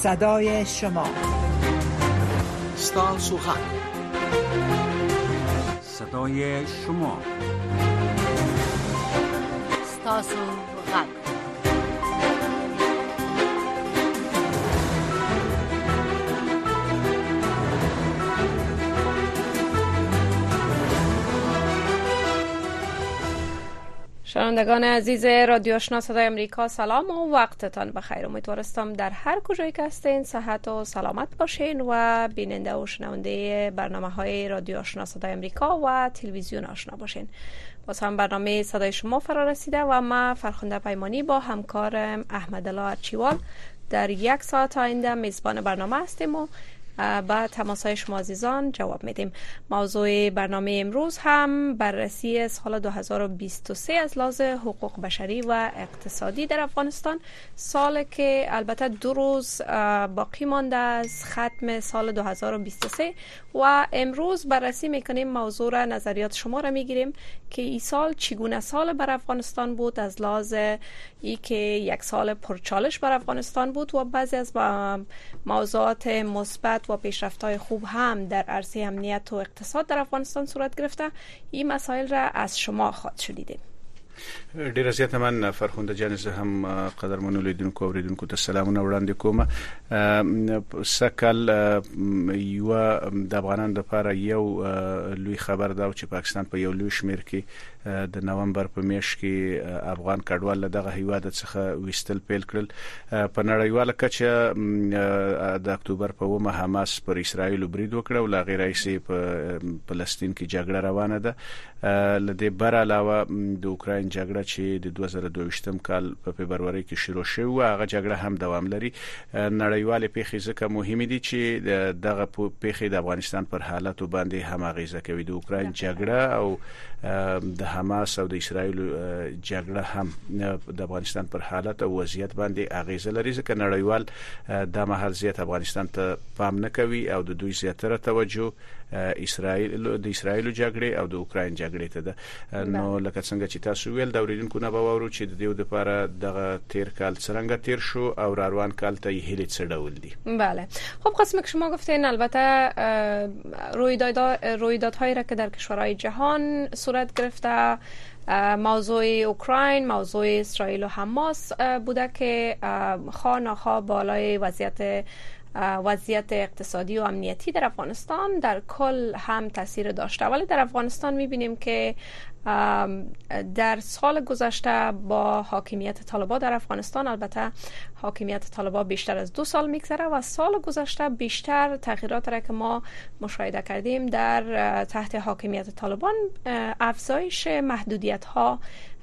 صدای شما. ستاسو حق. صدای شما. ستاسو حق. شنوندگان عزیز رادیو آشنا صدای امریکا، سلام و وقتتان بخیر. امیدوارم در هر کجایی که هستین صحت و سلامت باشین و بیننده و شنونده برنامه‌های رادیو آشنا صدای امریکا و تلویزیون آشنا باشین. باز هم برنامه صدای شما فرا رسیده و ما فرخنده پیمانی با همکارم احمدالله ارچیوال در یک ساعت آینده میزبان برنامه هستیم و با تماس‌های شما عزیزان جواب میدیم. موضوع برنامه امروز هم بررسی سال 2023 از لحاظ حقوق بشری و اقتصادی در افغانستان، سال که البته 2 روز باقی مانده از ختم سال 2023 و امروز بررسی میکنیم موضوع را، نظریات شما را میگیریم که این سال چگونه سال بر افغانستان بود، از لحاظ ای که یک سال پرچالش بر افغانستان بود و بعضی از موضوعات مثبت و پیشرفت‌های خوب هم در عرصه امنیت و اقتصاد در افغانستان صورت گرفته. این مسائل را از شما خواهد شنیدیم. ډیر زیات من فرخنده جان زه هم قدرمنو لیدونکو اوریدونکو ته سلامونه وړاندې کوم. سکل یو د افغانانو لپاره یو لوی خبر دا چې پاکستان په یو لوی شمیر کې د نومبر په میاشت کې افغان کډوال دغه هیواد څخه وستل پیل کړل. په نړیواله کچه د اکتوبر په 1 حماس پر اسرائیل برید وکړ او لا غیر رئیس په فلسطین کې جګړه روانه ده. لدې بر علاوه د اوکراین جګړه چې د 2022 کال په فبرवरी کې شروع شوه، هغه جګړه هم دوام لري. نړیوال پیښې ځکه مهمه دي چې دغه پیښې د افغانستان پر حالت باندې هم اغیزه کوي. د اوکراین جګړه او د حماس او د اسرائیل جګړه هم د افغانستان پر حالت او وضعیت باندې اغیزه لري، ځکه نړیوال د مهال زیات افغانستان ته پام نه کوي او د دوی زیاتره توجه اسرائیل جګړه او د اوکراین جګړې ته ده. نو لکه څنګه چې تاسو ویل، د اوریدونکو نه باور چې د دې لپاره دغه تیر کال څنګه تیر شو او روان کال ته هیله څه ډول دي. بله، خب قسمی که شما گفتین البته رویدادهایی را که در کشورهای جهان صورت گرفته، موضوع اوکراین، موضوع اسرائیل و حماس بوده که خواه بالای وضعیت اقتصادی و امنیتی در افغانستان در کل هم تاثیر داشته. ولی در افغانستان میبینیم که در سال گذشته با حاکمیت طالبان در افغانستان، البته حاکمیت طالبان بیشتر از 2 سال میگذره و سال گذشته بیشتر تغییرات را که ما مشاهده کردیم در تحت حاکمیت طالبان، افزایش محدودیت ها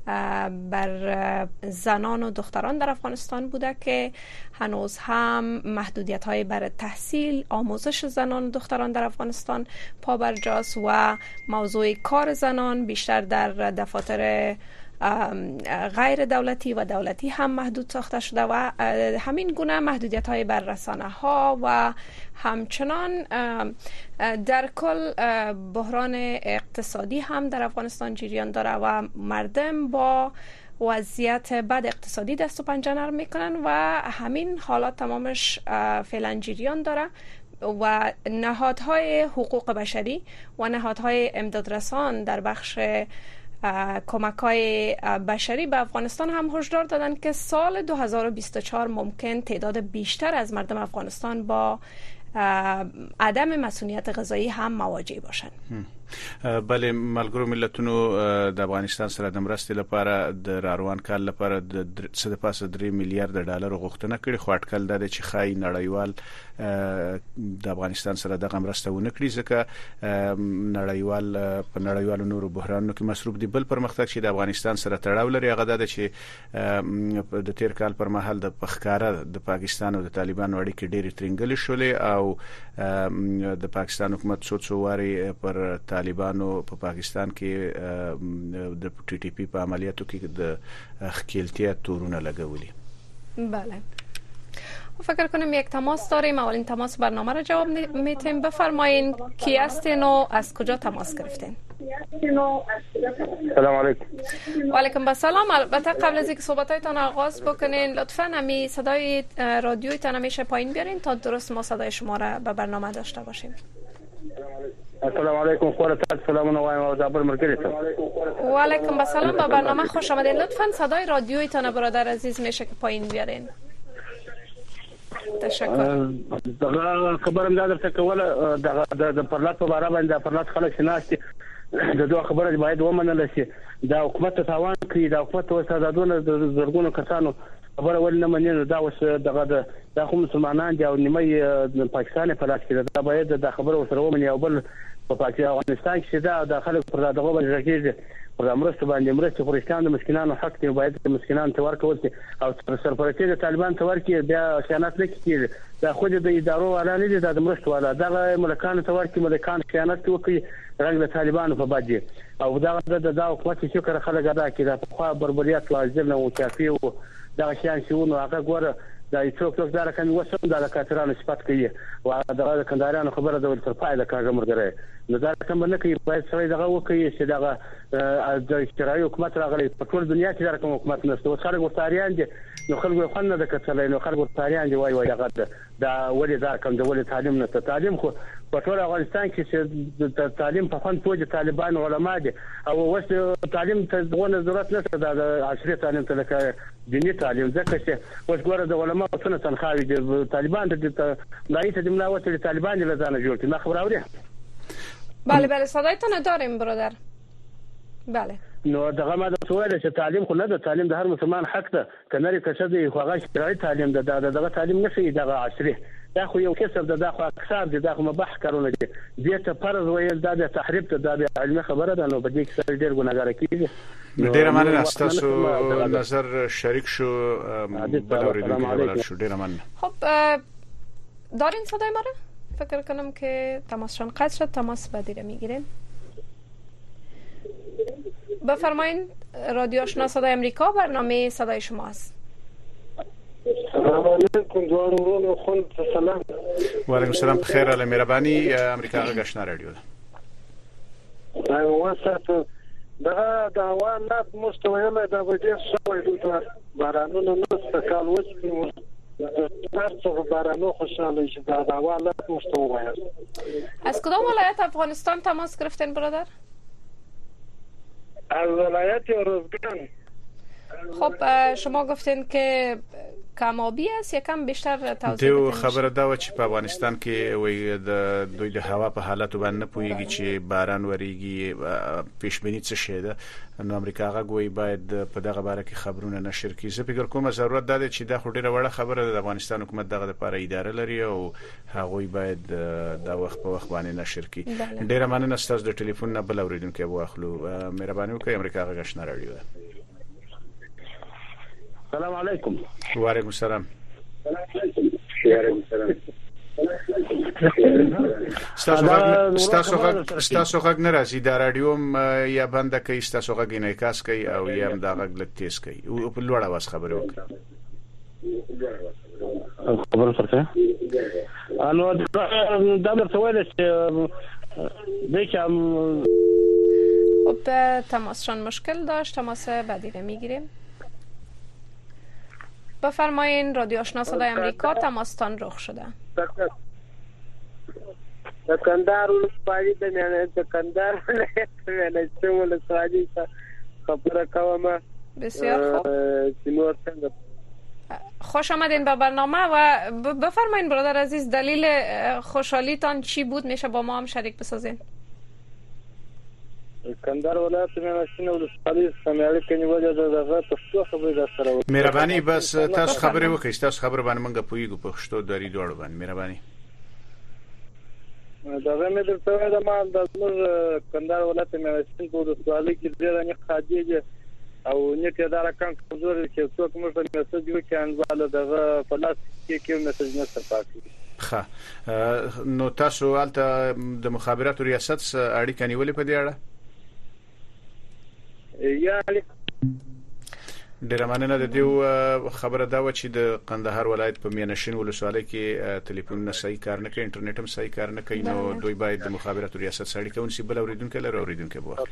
بر زنان و دختران در افغانستان بوده که هنوز هم محدودیت های بر تحصیل، آموزش زنان و دختران در افغانستان پابرجاست و موضوع کار زنان بیشتر در دفاتر غیر دولتی و دولتی هم محدود ساخته شده و همین گونه محدودیت های بر رسانه ها و همچنان در کل بحران اقتصادی هم در افغانستان جریان داره و مردم با وضعیت بد اقتصادی دست و پنجه نرم میکنن و همین حالات تمامش فعلا جریان داره و نهادهای حقوق بشری و نهادهای امدادرسان در بخش کمک‌های بشری به افغانستان هم هشدار دادن که سال 2024 ممکن تعداد بیشتر از مردم افغانستان با عدم مسئولیت غذایی هم مواجه باشند. بله، ملګرو ملتونو د افغانستان سره د مرستې لپاره د روان کال لپاره د 3 میلیارډ ډالر غوښتنه کړې، خو اټکل ده چې خای نړیوال د افغانستان سره دغه مرسته ونه کړي، ځکه نړیوال په نړیوالو نورو بحرانونو کې مصروف دي. بل پرمختګ چې د افغانستان سره تړاو لري هغه ده چې د تیر کال پر مهال د پخکاره د پاکستان او د طالبانو اړیکې ډېرې ترنګلې شولې او د پاکستان حکومت څو واري پر طالبانو په پاکستان کې د ټي ټي پی په عملیاتو کې د خکیلتیا تورونه لګولي. بله، فکر کنم یک تماس داریم. اولین تماس برنامه را جواب میتیم. بفرمایین کی هستین و از کجا تماس گرفتین؟ سلام علیکم. و علیکم السلام. البته قبل از اینکه صحبتایتان آغاز بکنین لطفاً امی صدای رادیویتان همیشه پایین بیارین تا درست ما صدای شما را به برنامه داشته باشیم. السلام علیکم. خورتات سلام نوایم و زابر مرکزتون. و علیکم السلام. به برنامه خوش آمدین. لطفاً صدای رادیویتان برادر عزیز میشه که پایین بیارین. تشکر. دغه خبرم دا درته کوله د پرلات په اړه باندې پرلات خلک شناستي د دوه خبره باید ومنل شي. دا حکومت ته تاوان کوي، دا حکومت وسادونه زرګونو کسانو خبره ول نه مني. دا اوس دغه د خو مسلمانان دي او نیمه پاکستان په لاس کې دا باید د خبره وسره ومني او بل په پاکستان افغانستان کې دا خلک پر دغه باندې راکېږي پر امرسته باندې مرسته خورشتان د مسکینانو حق دی، باید د مسکینانو ته ورکول شي او سرپرستی د طالبان ته ورکړي. بیا خیانت نه کیږي، دا خو د ادارو والا نه دي، د مرسته والا دغه ملکانو ته ورکړي. ملکان خیانت کوي رنګ د طالبانو په باد دي او دا حکومت چې شکر خلک ادا کړي. دا خو بربریت لازم نه و کافي و دا شان شونه هغه ګوره دا څوک دار کوي وسم دا کاترانو صفات کوي او دا کندارانو خبره د ولتر فائدہ کاږه مرګره نو دا کوم نه کوي. باید سره دغه وکړي چې دغه د اشتراکي حکومت راغلي په ټول دنیا کې دا کوم حکومت نشته. خلک ورتاریان دي نو خلک خو نه د کتلې نو خلک ورتاریان دي وای دغه دا ولې دا کوم د ولې تعلیم نه تعلیم خو په ټول افغانستان کې چې د تعلیم په فن توجه طالبان علما دي او وس تعلیم ته دغه ضرورت نشته د عصري تعلیم ته لکه دینی تعلیم ځکه چې وس ګوره د علما څخه تنخواوي د طالبان د لایته د ملاوت د طالبان له ځانه جوړ کړي. ما خبر اوري؟ بله صدایتان داریم برادر. بله نو دغه ما د سوال چې تعلیم خو نه د تعلیم د هر مسلمان حق ده کنه که څه دی خو هغه شرعي تعلیم ده دغه تعلیم نشي دغه عصري دا خو یو کسب ده دا خو اکثر دي دا خو مباح کارونه دي دې ته فرض ویل دا د تحریف ته د علمي خبره ده نو په دې کې ډېر ګناګار کیږي. ډېر مننه تاسو نظر شریک شو بلوریدونکو شو ډېر مننه. خب دارین صدای ما را؟ فکر کنم که تماسشان قطع شد. تماس بعدی را میگیریم. بفرمایید رادیو آشنا صدای امریکا برنامه صدای شماست. سلام علیکم دوارو خون سلام. و علیکم السلام. بخیر علی مهربانی. امریکا آشنا رادیو ده. واسطه دا حالات مستویله دا وجه شوی د بارانونو نو کال وځي تاسو بارانو خوشاله شي دا حالات مستویله. از کدام ولایت افغانستان تماس گرفتین برادر؟ از ولایت روزگان. خب شما گفتین که کمابی است، یکم بیشتر توضیح بدید. خبره دا و چې په افغانستان کې وي د دوی د هوا په حالت باندې پويږي چې باران وریږي پیشبینی څه شي ده. نو امریکا غوي باید په دغه باره کې خبرونه نشر کړي. زه فکر کوم ضرورت ده چې دا خو ډیره وړه خبره ده. د افغانستان حکومت دغه لپاره اداره لري او هغوی باید دا وخت په وخت باندې نشر کړي. ډیره مننه تاسو د ټلیفون نه بل اوریدونکو واخلو. مهرباني وکړئ. امریکا غشنا رادیو. السلام علیکم. وعلیکم السلام. ستاسو غږ نه راځي. دا رادیو یا بند کوي، ستاسو غږ انعکاس کوي او یا هم دا غږ لږ تیز کوي او په لوړ اواز خبرې وکړي. خبر سره انو دا درته وایي چې دیکھم خب تماسشان مشکل داشت. تماس بعدی رو میگیریم. بفرمایین رادیو آشنا صدای امریکا تماستان رخ شده. کندهار ولسوالۍ د میانه د کندهار ولایت ولسوالۍ خبره کوم. بسیار خوب. خوش آمدین به برنامه و بفرمایین برادر عزیز دلیل خوشحالیتان چی بود؟ میشه با ما هم شریک بسازین. کندهار ولایت میانه ولسوالۍ سماړي کې نیولې دغه پښتو خبرې سره. مهرباني بس تاسو خبرې وکړئ. تاسو خبر باندې موږ پویګو پښتو دری دوړ باندې. مهرباني. دا مې درته وایم ما د کندهار ولایت میانه ولسوالۍ کې ډېر نه خاطیږي او نیټه دار کان کمزور چې څوک موږ ته میسج وکړي انواله دغه پلاس کې میسج نه ترپاتې. ښه نو تاسو البته د مخابراتو ریاست اړیکه نیولې په دې اړه؟ ډیر مننه د دې خبره دا و چې د قندهار ولایت په میانشین ولسوالۍ کې ټلیفون نه صحیح کار نه کوي، انټرنیټ هم صحیح کار نه کوي، نو دوی باید د مخابرات ریاست سره اړیکه ونیسي. بل اوریدونکو لپاره اوریدونکو بوخت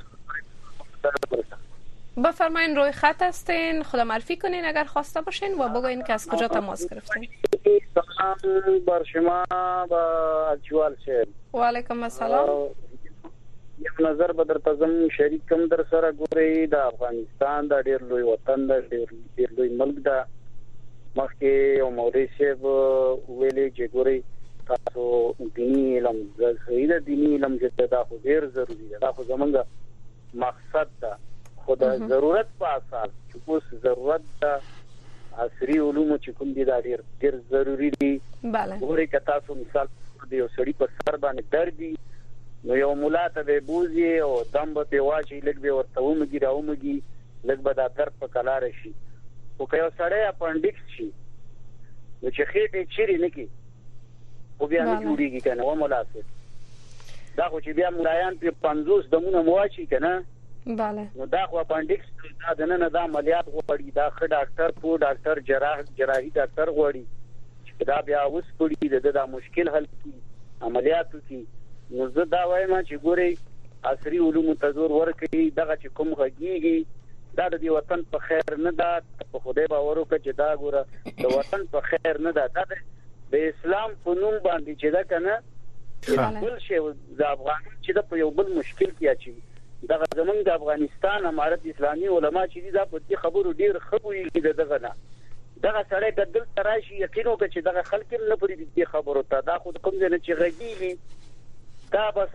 بفرمایین روی خط هستین، خدا معرفی کنین اگر خواسته باشین و بگوین که از کجا تماس گرفتین. سلام بر شما با اجوال شه. و علیکم السلام. یو نظر به در تزم شریکم در سره ګوري د افغانستان د ډیر لوی وطن د ډیر لوی ملک د مخکې او مولوی صاحب ویلي چې ګوري تاسو دیني علم زړه دیني علم چې دا خو ډیر ضروری ده، دا خو زمونږ مقصد ده، خو د ضرورت په اساس چې اوس ضرورت ده عصري علوم چې کوم دي دا ډیر ضروری دي. بله ګوري که تاسو مثال د یو سړي په سر باندې درد دي نو یو مولا ته به بوزي او دم به واچي لګ به ورته ومږي راومږي لګ به دا درد په کلار شي. او که یو سړی اپنډکس شي نو چې خېټه چیرې نه کی او بیا نه جوړیږي کنه و مولا څه دا خو چې بیا ملایان په 50 دمونه مواچي کنه. بله نو دا خو اپنډکس دا نه دا عملیات غوړي، دا ښه ډاکټر پو ډاکټر جراحي ډاکټر غوړي چې دا بیا اوس پړي دا مشکل حل کی عملیاتو کی. نو زه دا وایم چې ګوري عصري علوم ته زور ورکړي، دغه چې کوم غږیږي دا د وطن په خیر نه ده، په خدای باور وکړه چې دا ګوره د وطن په خیر نه ده، دا د اسلام په نوم باندې چې دا کنه بل شی د افغان چې د په یو بل مشکل کې اچي. دغه زمونږ د افغانستان امارت اسلامي علما چې دا په دې خبرو ډیر خبرې دغه نه دغه سړی د دل تراشي یقین وکړي چې دغه خلک نه پرې دې خبرو ته دا خو کوم ځای چې غږیږي دا بس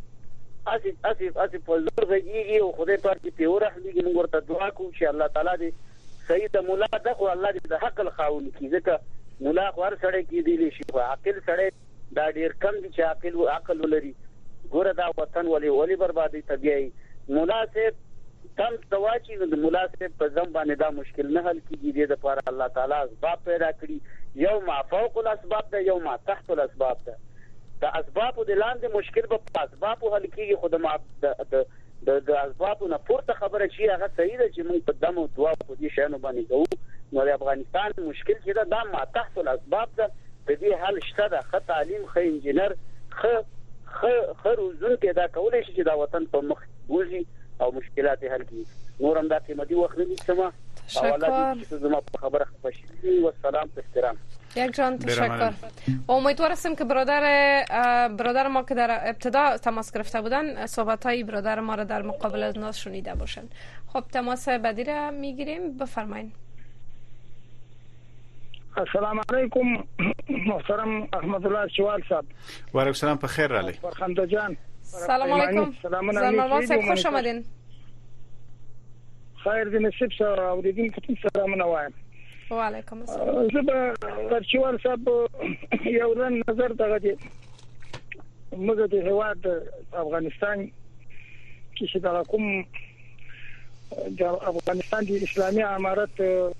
اسی په زور غږیږي او خدای پاک دې په ورحمېږي. موږ ورته دعا کوو چې الله تعالی دې صحیح د مولا دغه الله دې د حق الخاون کی، ځکه مولا خو هر سړی کې دی شي خو عاقل سړی دا ډیر کم دي چې عقل ولري. ګوره دا وطن ولې بربادي طبيعي مولا صاحب تم تواچی نو د مولا صاحب په ځم باندې دا مشکل نه حل کیږي. دې لپاره الله تعالی اسباب پیدا کړی، یو ما فوق الاسباب ده یو ما تحت الاسباب ده. د اسباب د لاندې مشکل په اسباب حل کیږي، خو د اسباب نه پورته خبره شي هغه صحیح ده چې موږ په دم او دعا په دې شانو باندې کوو. نو د افغانستان مشکل چې دا ما تحت الاسباب ده، په دې حل شته ده. ښه تعلیم، ښه انجینر، ښه روزون کې دا کولای شي چې دا وطن په مخ وځي او مشکلات حل کړي. نور هم دا قیمتي وخت نه سما اوله چې زما په خبره خوشی و سلام احترام. یک جان تشکر. امیدوار هستم که برادر ما که در ابتدا تماس گرفته بودن صحبت‌های برادر ما را در مقابل از ناز شنیده باشن. خب تماس بعدی را میگیریم، بفرمایید. السلام علیکم محترم احمد الله شوال صاحب. و علیکم السلام، په خیر رالی. فرخنده جان. سلام علیکم. زلمه صاحب خوش آمدین. خیر دې نصیب سره اوریدونکو ته سلامونه وایم. و علیکم السلام. زه به شوال صاحب یو نظر دغه دي موږ د هیواد افغانستان کې چې دا کوم د افغانستان د اسلامي امارت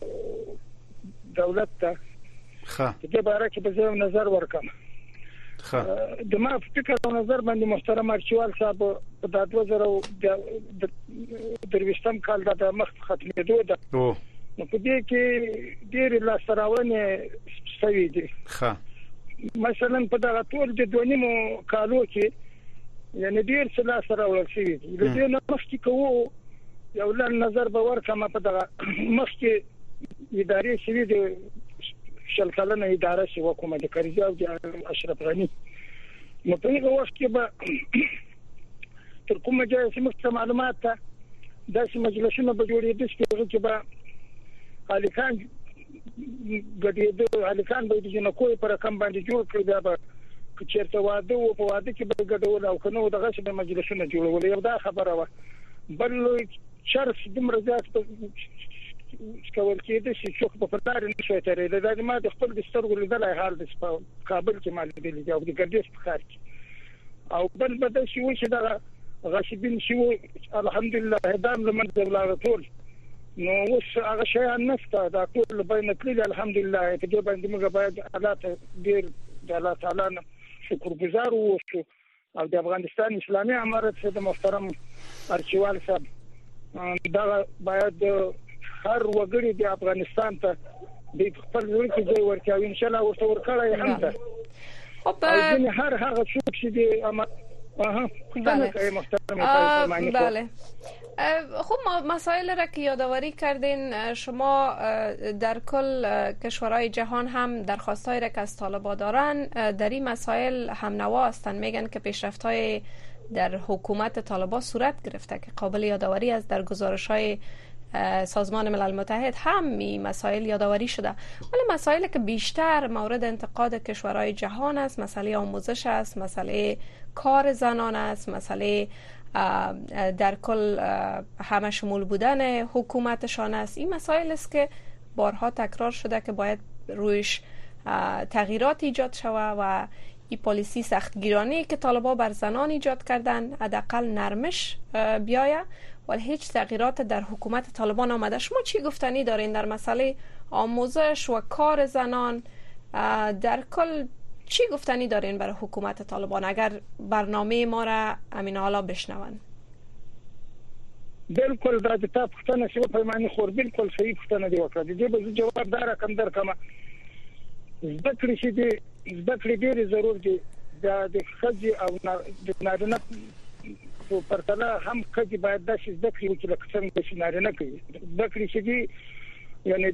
دولت ته د باره کې به زه نظر ورکم. د ما فکر او نظر باندې محترم ارچوال صاحب په 2023 کال د مخ ختمېدو ده. نو په دې کې ډېر لاسراونه سوي دي. مثلا په دغه ټول د دونیمو کالو کې یعنی ډېر څه لاسراونه سوي دي. د دې نه مخکې کوو یو نظر به ورکم په دغه مخکې ادارې سوي دي شل کلنه اداره شي حکومت د کرزي او اشرف غني. نو په هغه وخت کې به تر کومه ځای چې معلومات ته داسې مجلسونه به جوړېدل چې به الکان ګډېدو الکان به د جنکو پر رقم باندې جوړ کړی دا به چیرته واده او په واده کې به ګډول او کنه دغه څه مجلسونه جوړول. یو دا خبره و. بل شرف دمر زیات کول کېده چې څوک په پټار نه شوي ترې دا ما د خپل دستورو لیدلای حال د کابل کې مال دی او د ګردش په ښار کې او بل بده شي و چې دا غشبین شو الحمدلله هدام لمن دبل ټول. نو اوس هغه شیان نشته دا ټول بین کلی الحمدلله په دې باندې موږ باید حالات ډیر د الله تعالی شکرګزار اوسو او د افغانستان اسلامي امارت د محترم ارچوال صاحب دا باید هر وګړي د افغانستان ته د خپل ځای کې ځای ورکوي ان شاء الله ورته ورکړای هم ده او ځینې هر هغه څوک چې د بله خب مسائل را که یادآوری کردین شما در کل کشورهای جهان هم درخواست‌هایی را که از طالبان دارن در این مسائل هم نوا هستند میگن که پیشرفت‌های در حکومت طالبان صورت گرفته که قابل یادآوری است در گزارش‌های سازمان ملل متحد هم این مسائل یادآوری شده ولی مسائلی که بیشتر مورد انتقاد کشورهای جهان است مسئله آموزش است مسئله کار زنان است مسئله در کل همه شمول بودن حکومتشان است این مسائل است که بارها تکرار شده که باید رویش تغییرات ایجاد شود و این پالیسی سختگیرانه که طالبان بر زنان ایجاد کردن حداقل نرمش بیاید ولی هیچ تغییرات در حکومت طالبان آمده. شما چی گفتنی دارین در مسئله آموزش و کار زنان در کل چی گفتنی دارین برای حکومت طالبان اگر برنامه ما را امین حالا بشنون؟ بالکل دا د تاسو پوښتنه شوه په معنی خور بالکل صحیح پوښتنه دی وکړه دې به جواب دار کم در کما ذکر شي دي ذکر ډېر ضرور دي د خځې او د نارینه په پرتله هم خځې باید د ذکر وکړي لکه څنګه چې نارینه کوي ذکر شي دي یعنی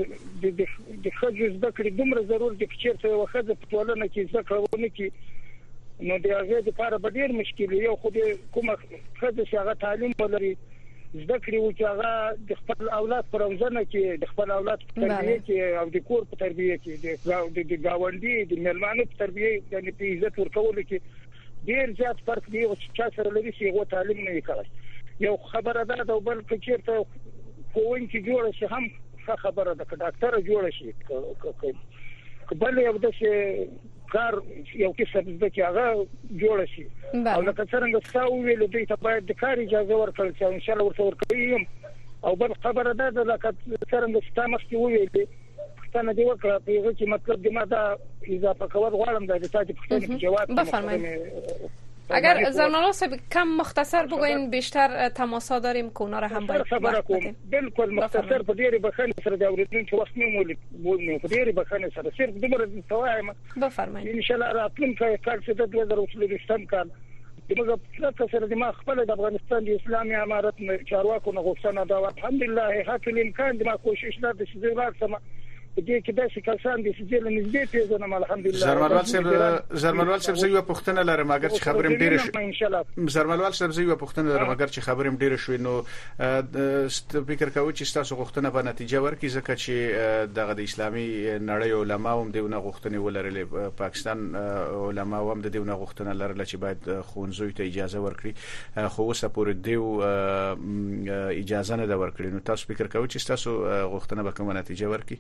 د خځې ذکر دومره ضرور دي چې چیرته یو خځه په ټولنه کې ذکر ونه کوي نو د هغه لپاره به ډېر مشکل یو خو کومه خځه چې هغه تعلیم ولري ذکر او چې هغه د خپل اولاد پر روزنه کې د خپل اولاد په تربیه کې او د کور په تربیه کې د گاونډي د ملمانو په تربیه یعنی په عزت ورکول کې ډېر زیات فرق دی او چې سره لري چې هغه تعلیم نه کوي یو خبره ده د بل کې چیرته کوین چې جوړ شي هم خبره ده ډاکټر جوړ شي بل یو د کار یو کې څه د چې هغه جوړ شي او لکه څنګه څاو ویل دوی ته باید د کار اجازه ورکړل شي ان شاء الله ورته ورکوي او بل خبره ده لکه څنګه چې تاسو ویل پښتنه دی وکړه په هغه کې مطلب د ماده اضافه کول غواړم د تاسو پښتنه جواب اگر زرمالا صاحب کم مختصر بگوین بیشتر تماسا داریم که اونا را هم باید وقت بدیم بالکل مختصر په ډیره بخښنې سره د اوریدونکو وخت مو په ډیره بخښنې سره صرف دومره توایم بفرمایئ ان شاء الله راتلونکی کال چې د 2023 کال دغه پلان سره د ما خپل د افغانستان د اسلامي امارت چارواکو نه غوښتنه دا الحمدلله هڅه الامکان د ما کوشش نه د شي راځم دې کې داسې کسان دي چې له نږدې پیژنم الحمدلله زرمنوال صاحب زه یو پوښتنه لرم اگر چې خبرم ډیره شوه زرمنوال صاحب زه یو پوښتنه لرم اگر چې خبرم ډیره شوه نو فکر کوم چې تاسو غوښتنه به نتیجه ورکړي ځکه چې دغه د اسلامي نړۍ علما هم دونه غوښتنه ولرل پاکستان علما هم د دونه غوښتنه لرله چې باید خونځوي ته اجازه ورکړي خو اوسه پورې دیو اجازه نه دا ورکړي نو تاسو فکر کوئ چې تاسو غوښتنه به کومه نتیجه ورکړي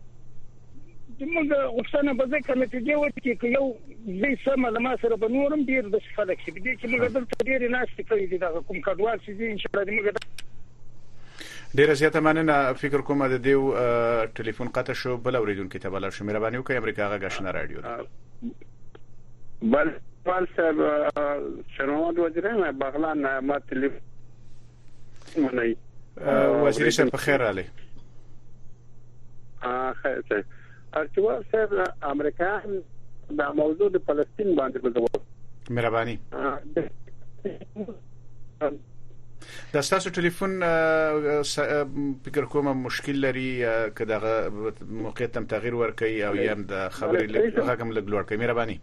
موږ غوښتنه به ځکه نتیجه ورکړي چې یو زی سم له ما سره به نورم ډیر د خلک شي دي چې موږ دلته ډیر ناشته کړی دي دا کوم کډوال چې ان شاء الله موږ ډیر زیاته مننه فکر کوم د دیو ټلیفون قطع شو بل اوریدونکو ته بل شو مهرباني وکړئ امریکا غا غشنه رادیو بل صاحب شنواد وزیران بغلان ما تلیفون منی وزیر صاحب په خیر علي خیر ارتوار صاحب امریکا دا موضوع د فلسطین باندې بزور مهرباني دا تاسو ټلیفون فکر کوم مشکل لري که دغه موقعیت تم تغییر ورکړي او یم د خبرې لږه لوړ کړئ مهرباني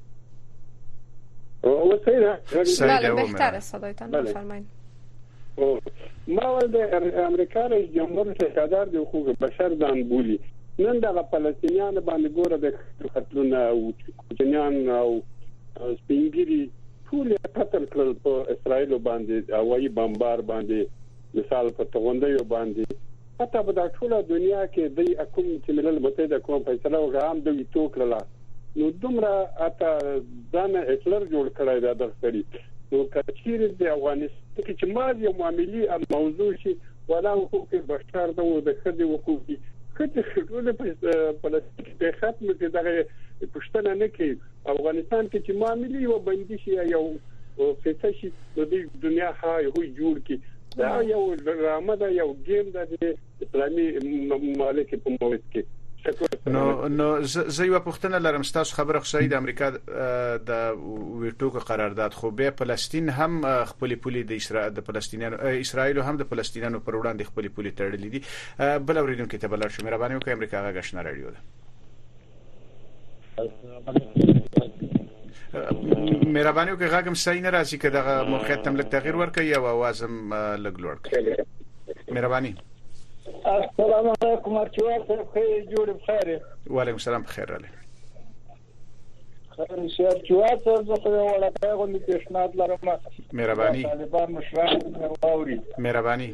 او سیده بهتره صدایتان بفرمایید ما ول د امریکا رئیس جمهور څخه د حقوق بشر ځان بولی نن د فلسطینیان باندې ګوره د خطرونه او کوچنیان او سپینګری ټول قتل کړل په اسرائیل باندې او وايي بمبار باندې مثال په توغندې باندې حتی په ټوله دنیا کې د حکومت چې ملل متحده کوم فیصله وکړه د ویټو نو دومره اته ځان هټلر جوړ کړی دا درسري نو کچیر د افغانستان کې چې ما یو معاملې موضوع شي ولا حقوق بشر د خدي حقوقي کله ټول په فلسطین کې ختم کې دغه پښتنه نه کوي افغانستان کې چې معاملې و بندي شي یو فتح شي د دنیا هاي هو جوړ کی دا یو ډرامه ده یو گیم ده د اسلامي ممالک په موږ کې. نو زه یو پوښتنه لرم. تاسو خبره خو صحیح د امریکا د ویټو قرارداد خو به فلسطین هم خپل پولي د اسرائیل هم د فلسطینیانو پر وړاندې خپل پولي تړلې دي. بل اوریدونکو ته بلل شو مهرباني وکړئ امریکا غاښنا رادیو ده. مهرباني وکړئ غاګم صحیح نه راځي کله د موقعیت تم لک تغییر ورکړي او اوازم لګ لوړ کړئ. مهرباني. السلام علیکم ارچوال صاحب خیر جوړ بخیر. وعلیکم السلام بخیر علي. خیر شه ارچوال صاحب زه یو وړاندې غوډه پیشنهاد لرم. مهرباني. طالبان مشران اوري. مهرباني.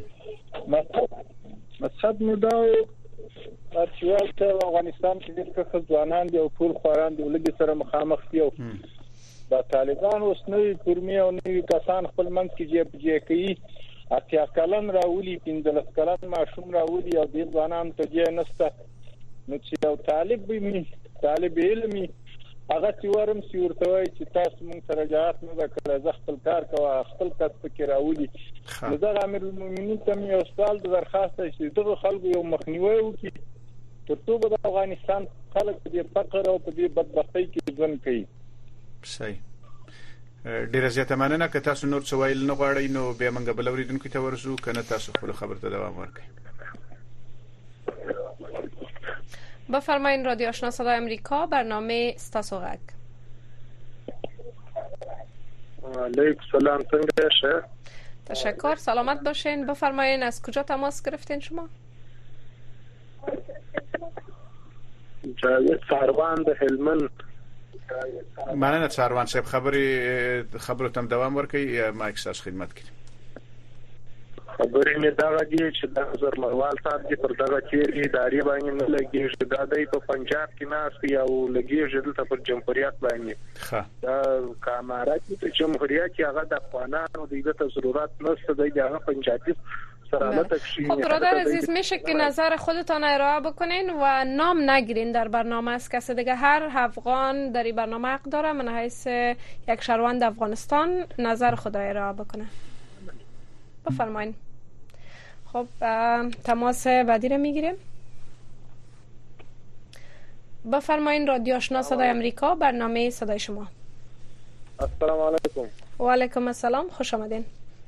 مقصد مو دا ارچوال صاحب افغانستان کې د څه ځوانان دی او ټول خواران دی ولګي سره مخامخ دي او دا طالبان اوس نوې فرمي او نوې کسان خپل منځ کې جې کوي. اتیا کلن راولي 15 کلن ماشوم راولي او د ځوانان ته جې نسته. نو چې یو طالب علمي هغه چې ورم سی ورته وایي چې تاسو مونږ سره جهات نه کړی زه خپل کار کوه خپل کس پکې راولي. نو دا امیر المؤمنین ته یو سوال د درخواست چې دغه خلکو یو مخنیوي وکړي تر څو د افغانستان خلک په فقر او په بدبختی کې ژوند کوي. صحیح. ډیره زیاته مننه که تاسو نور څه ویل نه غواړئ نو بیا موږ بل اوریدونکو ته ورسو کنه تاسو خپل خبر ته دوام ورکړئ. بفرمایید رادیو آشنا صدای امریکا برنامه ستاسو غږ. علیکم سلام څنګه شه؟ تشکر سلامت باشین. بفرمایید از کجا تماس گرفتین شما؟ جاوید ساروان د هلمند. مننه ساروان صاحب خبرو تم دوام ورکړئ مایک تاسو خدمت کوي. خبرې مې دا غږی چې د زرمروال صاحب دې پر دغه چیرې اداري باندې نه لګیږي دا د په پنجاب کې ناس یو لګیږي دلته پر جمهوریت باندې دا کامرات چې جمهوریت هغه د افغانانو د ضرورت نشته د هغه پنجابی خب برادر عزیز میشه که نظر خودتان ارائه بکنین و نام نگیرین در برنامه از کسی دیگه. هر افغان در این برنامه حق داره من حیث یک شهروند افغانستان نظر خود ارائه بکنه. بفرمایین. خب تماس بعدی رو میگیریم. بفرمایین رادیو آشنا صدای امریکا برنامه صدای شما. السلام علیکم. و علیکم السلام خوش آمدین.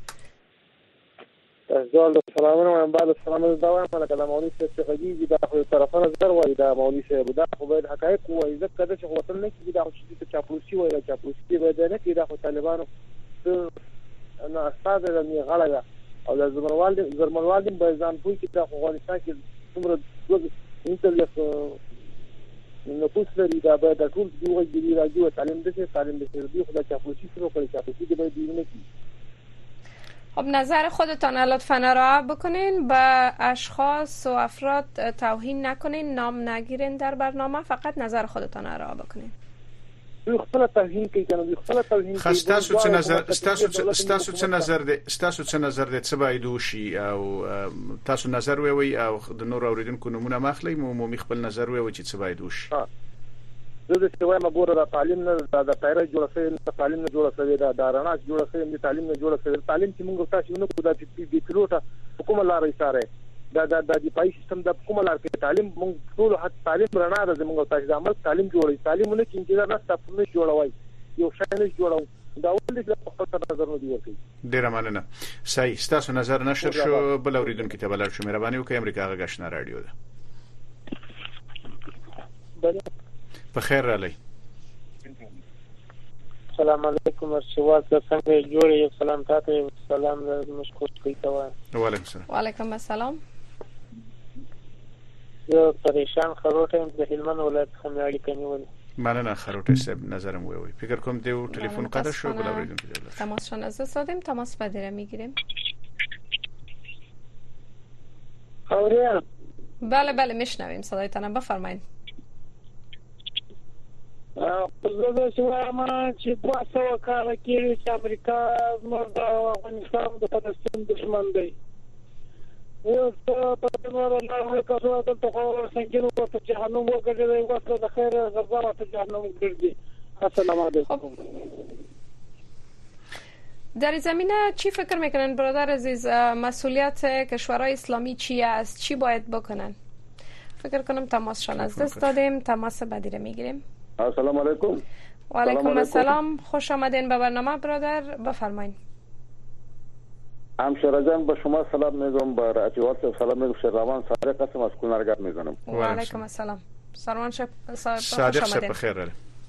زال سلامونه من بعد السلام دوام لکه د مولوی استفادي د خو طرفانه زر وای د مولوی صاحب دا خو به حقایق وای ځکه چې وطن نه کې دا خو چې چاپلوسي وای چاپلوسي به نه کې دا خو طالبانو نه استاد د غړغه او د زرمنوال د ځان پوي کې د افغانستان کې څومره انټلیجنس نفوس لري دا به د ټول دیوغه دی راځي تعلیم د دی خو د چاپلوسي سره کوي چاپلوسي د به دی نه کی. خب نظر خودتان لطفاً ارائه بکنین. به اشخاص و افراد توهین نکنین، نام نگیرین در برنامه، فقط نظر خودتان ارائه بکنین. خپل توهین کوي کنه خپل توهین کوي. ستاسو څه نظر دی څه باید وشي او تاسو نظر وی او د نور اوریدونکو نمونه مخلي عمومي خپل نظر وی چې څه باید وشي. زه د سوای مګور د تعلیم نه د تایره جوړه شوی د تعلیم نه جوړه شوی د رڼا جوړه شوی د تعلیم نه جوړه شوی تعلیم چې موږ تاسو نه کوو د پیلوټه حکومت لارې سره د پای سیستم د حکومت لارې تعلیم موږ ټول حق تعلیم رڼا د موږ تاسو د عمل تعلیم جوړي تعلیم نه کې انتظار نه تاسو نه جوړوي یو شای نه جوړو دا ولې د خپل نظر نه دی ورکړي. ډیره مننه. صحیح تاسو نظر نشر شو بل اوریدونکو ته بلل شو مهرباني وکړئ امریکا غاښنا رادیو ده. په خیر رالی. السلام علیکم ارشوال څنګه جوړې سلام تاسو سلام مشکور کوي تاسو. وعلیکم السلام. وعلیکم السلام. زه پریشان خروټم د هلمند ولایت خمیاړي کنيول. مننه خروټه صاحب نظرم وی فکر کوم دیو تلیفون قطع شو بل اوریدونکو ته. تماس شون از دادیم تماس بعدی رو میگیریم. اوریا. بله میشنویم صدایتان بفرمایید. زه چې وایم چې 200 کال کې چې امریکا زموږ د افغانستان د فلسطین دښمن دی. اوس په نور الله کاسو ته خو څنګه نو په جهنم وګرځي واسه د خیر غزا ته جهنم وګرځي. السلام علیکم. در این زمینه چی فکر میکنن برادر عزیز؟ مسئولیت کشورهای اسلامی چی است؟ چی باید بکنن؟ فکر کنم تماسشان از دست دادیم. تماس بعدی رو میگیریم. السلام علیکم. و علیکم السلام. خوش آمدین به برنامه برادر، بفرمایید. همشهر جان به شما سلام میگم، با رادیو سلام میگم. شهروان صادق هستم از کنارگرد میزنم. و علیکم السلام. سروان صادق شب بخیر.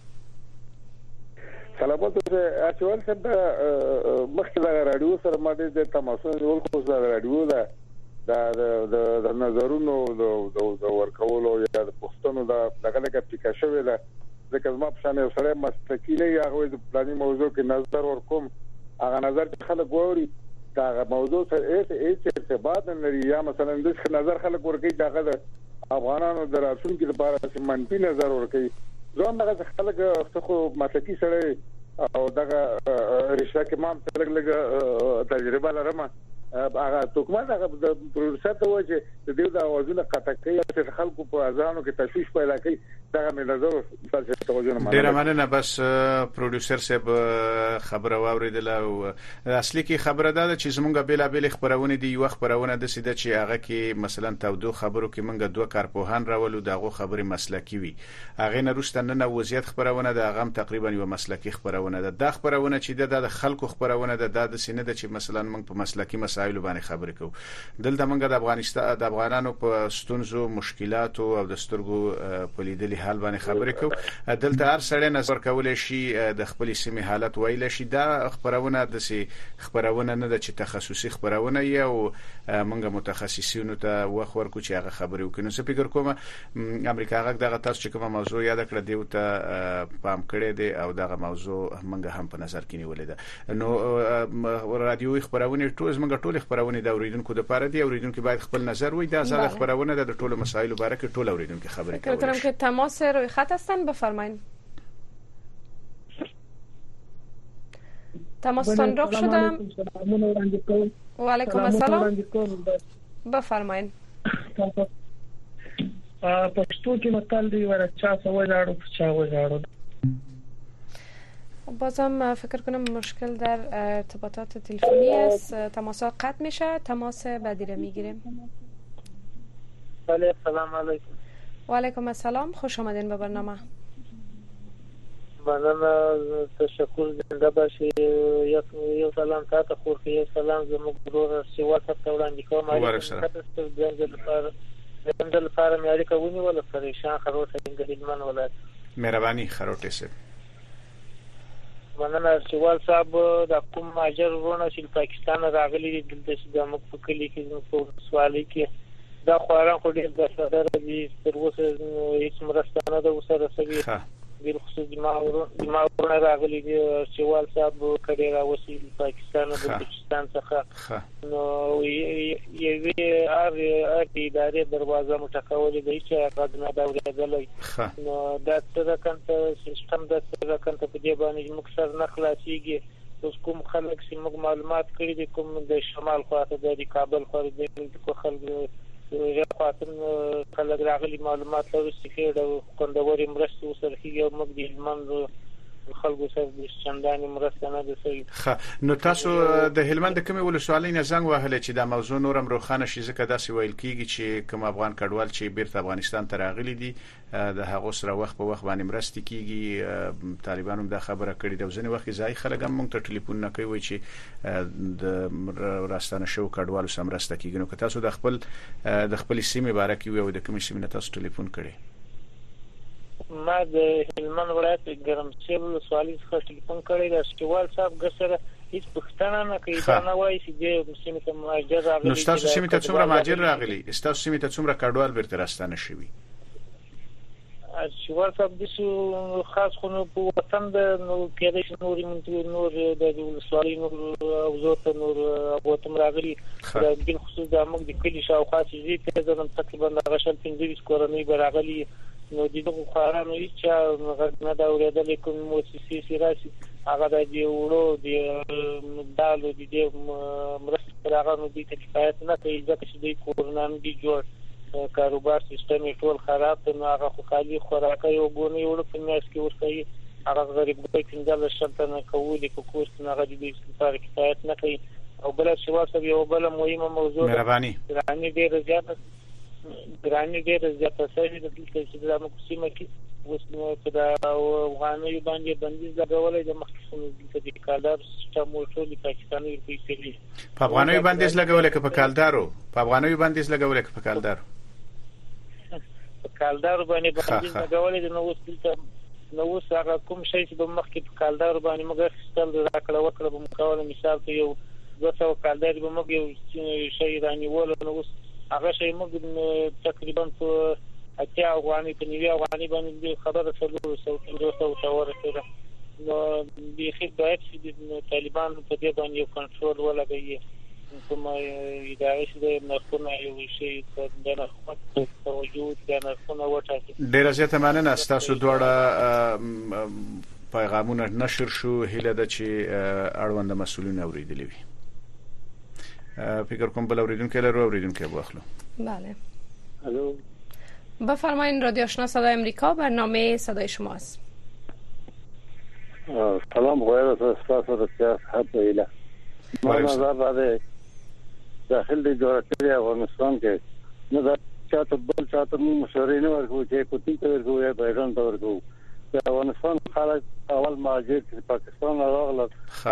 سلامات اوسه. اچوال صاحب مخکې د رادیو سره ما د تماسونو ول خو د رادیو د نظرونو د ورکولو یا د پښتنو دغه لکه پکا شوې ده، ځکه ما په شان یو سره مستقیله هغه د پلاني موضوع کې نظر ورکوم. هغه نظر چې خلک ګوري دا موضوع سره هیڅ ارتباط نه لري، یا مثلا د نظر خلک ورکوي دغه د افغانانو د راتلونکي لپاره چې منفي نظر ورکوي. زه هم دغه خلک خو مسلکي سره او دغه رشته کې ما لږ تجربه لرم. هغه توکمه دغه د پروډوسر ته وایي چې د دې د اوازونه قطع کوي چې خلکو په اذانو کې تشویش پیدا کوي. دغه مې نظر تاسو توجه نه ډیر مننه. بس پروډوسر صاحب خبره واوریدل او اصلي کې خبره ده چې زمونږ بیلابل خبرونه دي. یو خبرونه د سیده چې هغه کې مثلا تودو خبرو کې مونږ دوه کارپوهان راولو دغه خبره مسلکی وي. هغه نه روسته نه وضعیت خبرونه ده، هغه تقریبا یو مسلکی خبرونه ده. د خبرونه چې د خلکو خبرونه ده د سینه ده چې مثلا مونږ په مسلکی مسایلو باندې خبرې کوو. دلته مونږ د افغانستان د افغانانو په ستونزو مشکلاتو او د سترګو په لیدلي حال باندې خبرې کوو. دلته هر سړی نظر کولای شي د خپل سیمې حالت ویل شي. دا خبرونه د سي خبرونه نه د چې تخصصي خبرونه یې او مونږ متخصصینو ته وخت ورکو چې هغه خبرې وکړي. نو څه فکر کوم امریکا هغه دغه تاسو چې کومه موضوع یاد کړه دیو ته پام کړی دی او دغه موضوع مونږ هم په نظر کې نیولې ده. نو رادیوي خبرونه ټول مونږ ټول خبرونه د اوریدونکو د پاره دی. اوریدونکو باید خپل نظر وي. دا ځل خبرونه د ټولو مسایلو باره کې ټول اوریدونکو خبرې کوي. فکر کنم که تماس روی خط هستن، بفرمایید. تماستان رخ شده. و علیکم السلام. بفرمایید. پښتو کې متل دی ورچا سوي لاړو چا وژاړو. بازم فکر کنم مشکل در ارتباطات تلفنی است. تماسات قطع میشه. تماس بعدی رو میگیریم. بله سلام علیکم. و علیکم السلام. خوش آمدین به برنامه. مننه، تشکر. زنده باشی. یو سلام تاسو خو کې یو سلام زموږ ورور چې واسطه ته وړاندې کوم. د لپاره مې اړیکه ونیول سره شان خروټه انګلیسمن ولایت. مهرباني خروټه سه. مننه شوال صاحب. د کوم ماجر ورونه چې پاکستان راغلي دي دلته چې د مخ په کلی کې په سوالي کې دا خواران خو ډېر د صدر دي تر اوسه هیڅ مرسته نه ده وسره سوي. بل خصوص جماعتونه راغلي دي شوال صاحب کړي راوسی پاکستان او بلوچستان څخه. نو یوه ار ادارې دروازه متکولې دي چې هغه نه دا ورغلي. نو دا څنګه کنه سیستم د څنګه کنه په دې باندې مکسر نه خلاصيږي. اوس کوم خلک چې موږ معلومات کړی دي کوم د شمال خواته د کابل خواته د خلک یو خاطر خلک راغلي معلومات لري چې د کندواري مرستو سره یو موږ د هلمند خلکو سره د چنداني مرسته نه ده. نو تاسو د هلمند کومې ولسوالۍ نه زنګ وهله چې دا موضوع نورم روښانه شي؟ ځکه داسې ویل کیږي چې کوم افغان کډوال چې بیرته افغانستان ته راغلي دي د هغه سره وخت په وخت باندې مرستې کیږي. طالبانو دا خبره کړې ده. ځنې وخت ځای خلک هم موږ ته ټلیفون نه کوي چې د راستانه شو کډوالو سره مرسته کیږي. نو که تاسو د خپل سیمې باره کې وي او د کومې سیمې نه تاسو ټلیفون کړی؟ ما د هلمند ولایت ګرمسیر ولسوالۍ څخه ټلیفون کړی دی. شوال صاحب ګسره هیڅ پښتنه نه کوي. دا نه وایي چې د سیمې ته مهاجر راغلي. نو تاسو سیمې ته څومره مهاجر راغلي؟ تاسو سیمې ته څومره کډوال بیرته راستانه شوي؟ شوال صاحب د خاص خو په وطن د نو کېدې نور د ولسوالۍ نور او زوته نور وطن راغلي. د بل خصوص د موږ د کلی شاوخوا چې دې ته د تقریبا غشل 15 کورنۍ براغلي. نو د دغه خارانو هیڅ نه دا ورېدل کوم موسسې سیراسي هغه د وړو د دالو د مرستې راغلو دي ته کفایت نه کوي. ځکه چې د کورنان دي جوړ کاروبار سیستم ټول خراب. نو هغه خو خالي خوراکي او بونې وړو په میاس کې ورته هغه غریب ګوي څنګه شرط نه کوي د کورس نه غوډي د لپاره کفایت نه کوي او بل څه ورته یو بل مهمه موضوع مهرباني ګرانی ډیر زیاته سړي د دې چې د مقسمه کې وسنه په دا افغاني باندې بندیز لګولې د مخکې د کالدار سیستم او ټول پاکستاني پیسې په افغاني بندیز لګولې کې په کالدارو په افغاني بندیز لګولې کې په کالدارو باندې بندیز لګولې د نو هغه کوم شی چې د مخکې په کالدار باندې موږ خپل راکړه وکړه په مقابله مثال ته یو 200 کالدار به موږ یو شی رانیول نو هغه شی موږ تقریبا په اتیا افغاني په نیوي افغاني باندې خبره سره څو ورسره نو د خدمت چې طالبان په دې باندې کنټرول ولګي کوم ادارې چې نرخونه یو شی د نرخونو توجه د نرخونو وټاکي ډیر زیاته مننه تاسو دواړه پیغامونه نشر شو هله د چې اړوند مسؤلین اوریدلی وي فکر کوم بل اوریدونکو لرو اوریدونکو واخلو بله الو بفرمایید رادیو آشنا صدای امریکا برنامه صدای شماست سلام غویر استاد رسیاس حد ایله ما نظر راده داخل دی جغرافیای افغانستان کې نه دا چاته بل چاته مشورې نه ورکو چې کوتي ته ورکو یا بیرون ته ورکو د افغانستان خلک اول مهاجر چې پاکستان راغله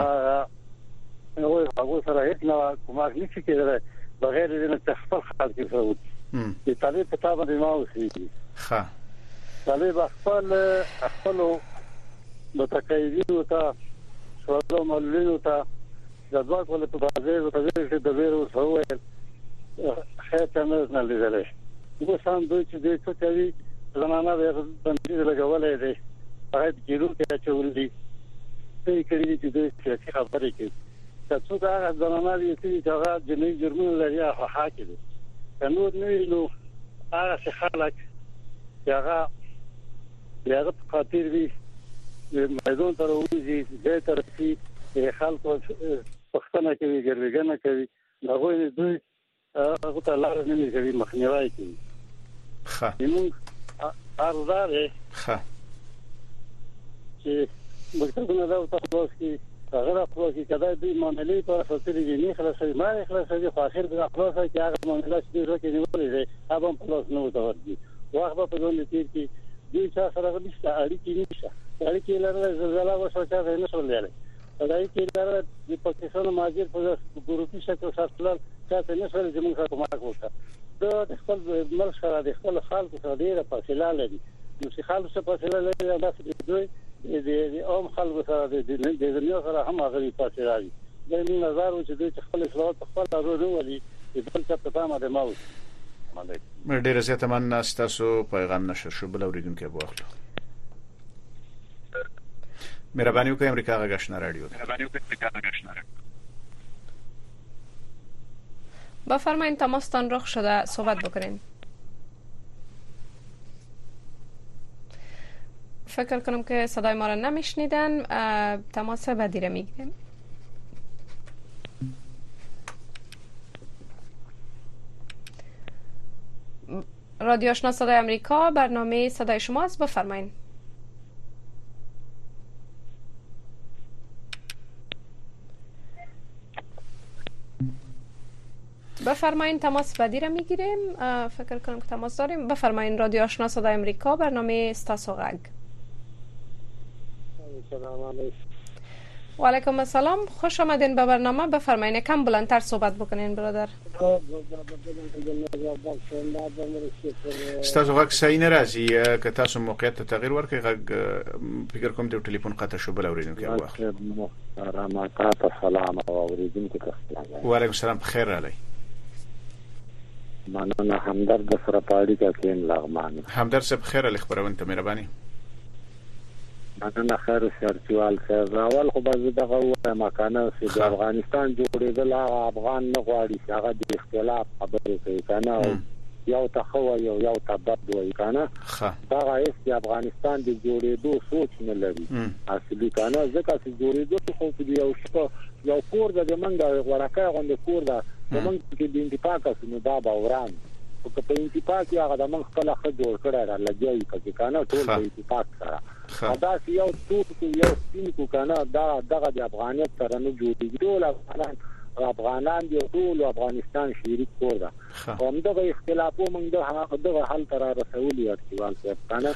نو هغه سره هیڅ نه کومه نشي کېدای بغیر د تخفیف خلک کې وو د طالب په تابع دی ما اوسېږي ښه طالب خپل متقاعدینو ته شورا معلولینو ته د ځواک ولې په بازار کې د ویرو سوال خاطر نه لیدلې نو سم دوی چې دوی څه کوي زمانہ به بندي لګولې دي هغه کېرو کې چول دي څه کړي چې دوی څه خبرې کوي تاسو دا زمانہ دي چې هغه د نه جرمونو لري هغه حق دي نو نو هغه خلک هغه په خاطر وي میدان تر وځي د ترسي خلکو پښتنه کوي ګرځګنه کوي هغه دوی هغه ته لار نه کوي مخنیوي کوي ښه موږ ارزاره ښه چې مکتبونه دا تاسو کې هغه خپل کې کدا دې معاملې په اساس کې نه خلاصې ما خلاصې خو اخر د خلاصې کې هغه معاملات چې روکې نیولې ده هغه په لاس نه وته ورځي واخه په دونه کې دې څه سره غوښته اړیکې نشته اړیکې لرله زلزلہ وشوچا نه شولې دا کې لرله د پاکستان ماجر په ګروپي شکل ساتل چې نه سره زموږ سره کومک وکړه د خپل ملک سره د خپل خلکو سره ډیره فاصله لري نو چې خلکو سره فاصله لري دا چې دوی د عام خلکو سره د دنیا سره هم هغه فاصله لري د نظر او چې دوی خپل اصلاحات خپل ضروري ولي د بل څه په تمه ده ماوس مې ډیره زیاته مننه تاسو پیغام نشر شو بل اوریدونکو واخلو مهرباني وکړئ امریکا غږشنا رادیو بفرمایید تماستان رخ شده صحبت بکنین فکر کنم که صدای ما را نمیشنیدن تماس بعدی را میگیریم رادیو آشنا صدای امریکا برنامه صدای شماست بفرمایید بفرمایید تماس بعدی را میگیریم فکر کنم که تماس داریم بفرمایید رادیو آشنا صدای امریکا برنامه استاسو غږ و علیکم السلام خوش آمدین به برنامه بفرمایید کم بلندتر صحبت بکنین برادر ستاسو غږ صحیح نه راځي که تاسو موقعیت ته تغییر ورکړئ غږ فکر کوم د ټلیفون قطع شو بل اوریدونکو واخلئ سلام اوریدونکو و علیکم السلام بخیر رالی مننه همدرد سره پاړی کا کین لغمان همدرد صاحب خیر علی خبرونه ته مهرباني مننه خیر سرچوال خیر اول خو باز دغه مکانه چې افغانستان جوړېدل افغان نه غواړي هغه د اختلاف خبرې کوي کنه یو تخو یو تبد وای کنه دا غایس چې افغانستان د جوړېدو سوچ نه لري اصلي کنه ځکه چې جوړېدو خو په یو شپه یو کور د منګه ورکه غونډه کور ده موږ کې د انتفاق سره دا باوران او که په اتفاق هغه د من خپل خه جوړ کړی را لګي پکې کنه ټول په اتفاق سره دا یو ټول یو سپین کو کنه دا دغه د افغانیت سره نه جوړیږي ټول افغانان دی ټول افغانستان شریک کور ده همدغه اختلافو موږ دغه حل تر رسولي ارتوال کنه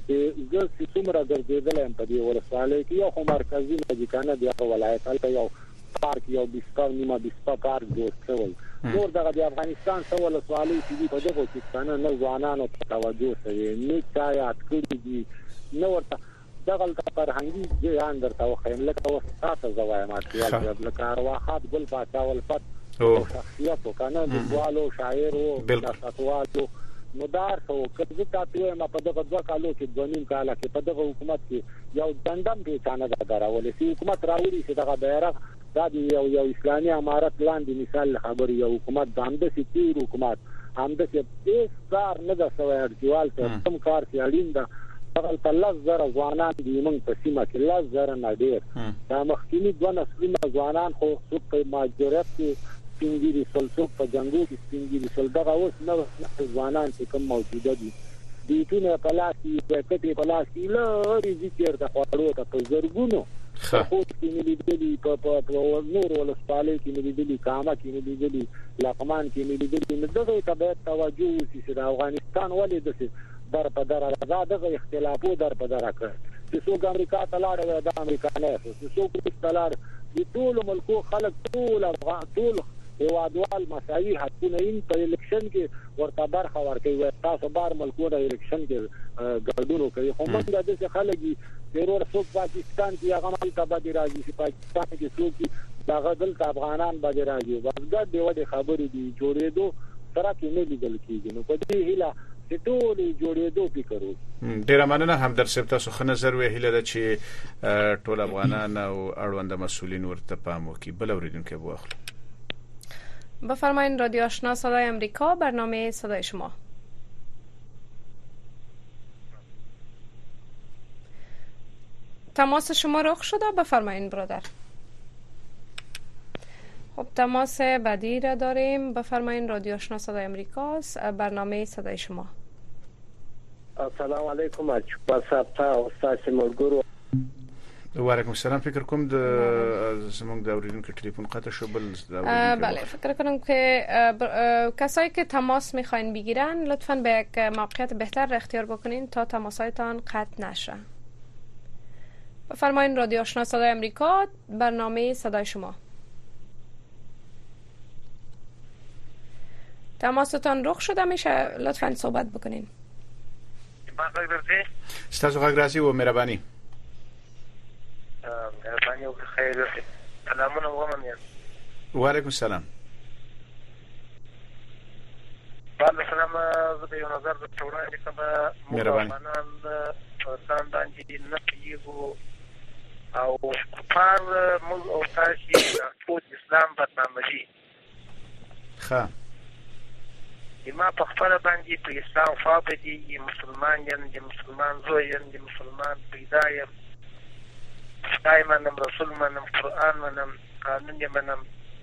چې زه څومره ګرځیدل په دې ولسوالۍ کې یو مرکزي نه کنه د ولایت هلته یو پارک یو بسپا نیمه بسپا پارک جوړ شوی نور دغه د افغانستان څو ولسوالۍ چې په دغه کې څنګه نه ځوانانو ته توجه کوي نه چا یاد کړی دي نو ورته دغه فرهنګي ځان درته وخیم لکه وساته زوایم اتیال لکه ارواحات ګل پاتاول پات شخصیت کنه د والو شاعر او ساتوالو مدار سو کله تاسو ما په دغه دوه کالو کې دونیم کاله کې په دغه حکومت کې یو دندم به څنګه دراولې چې حکومت راوړي چې دغه بیرغ دا یو اسلامي امارت لاندې مثال خبر یو حکومت باندې چې تیر حکومت همدا چې هیڅ کار نه د سویر دیوال ته کوم کار چې اړین ده هغه په لاس زره ځوانان دي موږ په سیمه کې لاس زره نه ډیر دا مخکینی دوه نسلونه ځوانان خو په ماجرات کې سپینګری سلسوک په جنگو کې سپینګری سل دغه اوس نو ځوانان چې کوم موجوده دي د ټینه پلاسي په کټي پلاسي لري ذکر د خواړو ته په زرګونو خو چې ملي په نور ولسوالۍ کې ملي کامه کې ملي لقمان کې ملي دغه ته به توجه وشي چې د افغانستان ولې د در په در دغه اختلافو در په در کړ چې څوک امریکا ته لاړ د امریکا نه چې څوک ته لاړ د ټول ملکو خلک ټول افغان ټول هوادوال مساوي حقونه یې په الیکشن کې ورته برخه ورکوي تاسو بار ملکو د الیکشن کې ګډون کوي خو موږ د خلک ضرور څوک پاکستان کې هغه ملک باندې راځي چې پاکستان کې څوک دغه دلته افغانان باندې راځي وګړه دیو د خبرې دی جوړېدو سره کې نه لیدل کیږي نو په دې هیله چې ټول جوړېدو فکر وکړي ډیر مننه هم در سپتا سو خنه نظر وی هیله ده چې ټول افغانان او اړوند مسولین ورته پام وکړي بل اوریدونکو بوخل بفرمایید رادیو آشنا صدای امریکا برنامه صدای شما تماس شما رخ شده بفرمایید برادر خب تماس بعدی را داریم بفرمایید رادیو آشنا صدای امریکا برنامه صدای شما السلام علیکم با ثبتا استاد مرګورو وعلیکم السلام فکر کوم د زمونږ د اوریدونکو ټلیفون قطع شو بله فکر کنم که کسایی که تماس میخواین بگیرن لطفاً به یک موقعیت بهتر اختیار بکنین تا تماسایتان قطع نشه بفرمایین رادیو آشنا صدای امریکا برنامه صدای شما تماستان رخ شده میشه لطفاً صحبت بکنین ستاسو غږ راځي و مهرباني مهرباني او خیر سلامونه ومنه وعلیکم السلام بعد سلام زه یو نظر د څوړای کبه مهربانان ځان باندې نه کیږي او کفار موږ او تاسو ټول اسلام بدنامي ښه ما په خپل باندې په اسلام فابدي مسلمان یم د مسلمان زوی یم د مسلمان پیدا یم دایما رسول منم قرآن منم قانون منم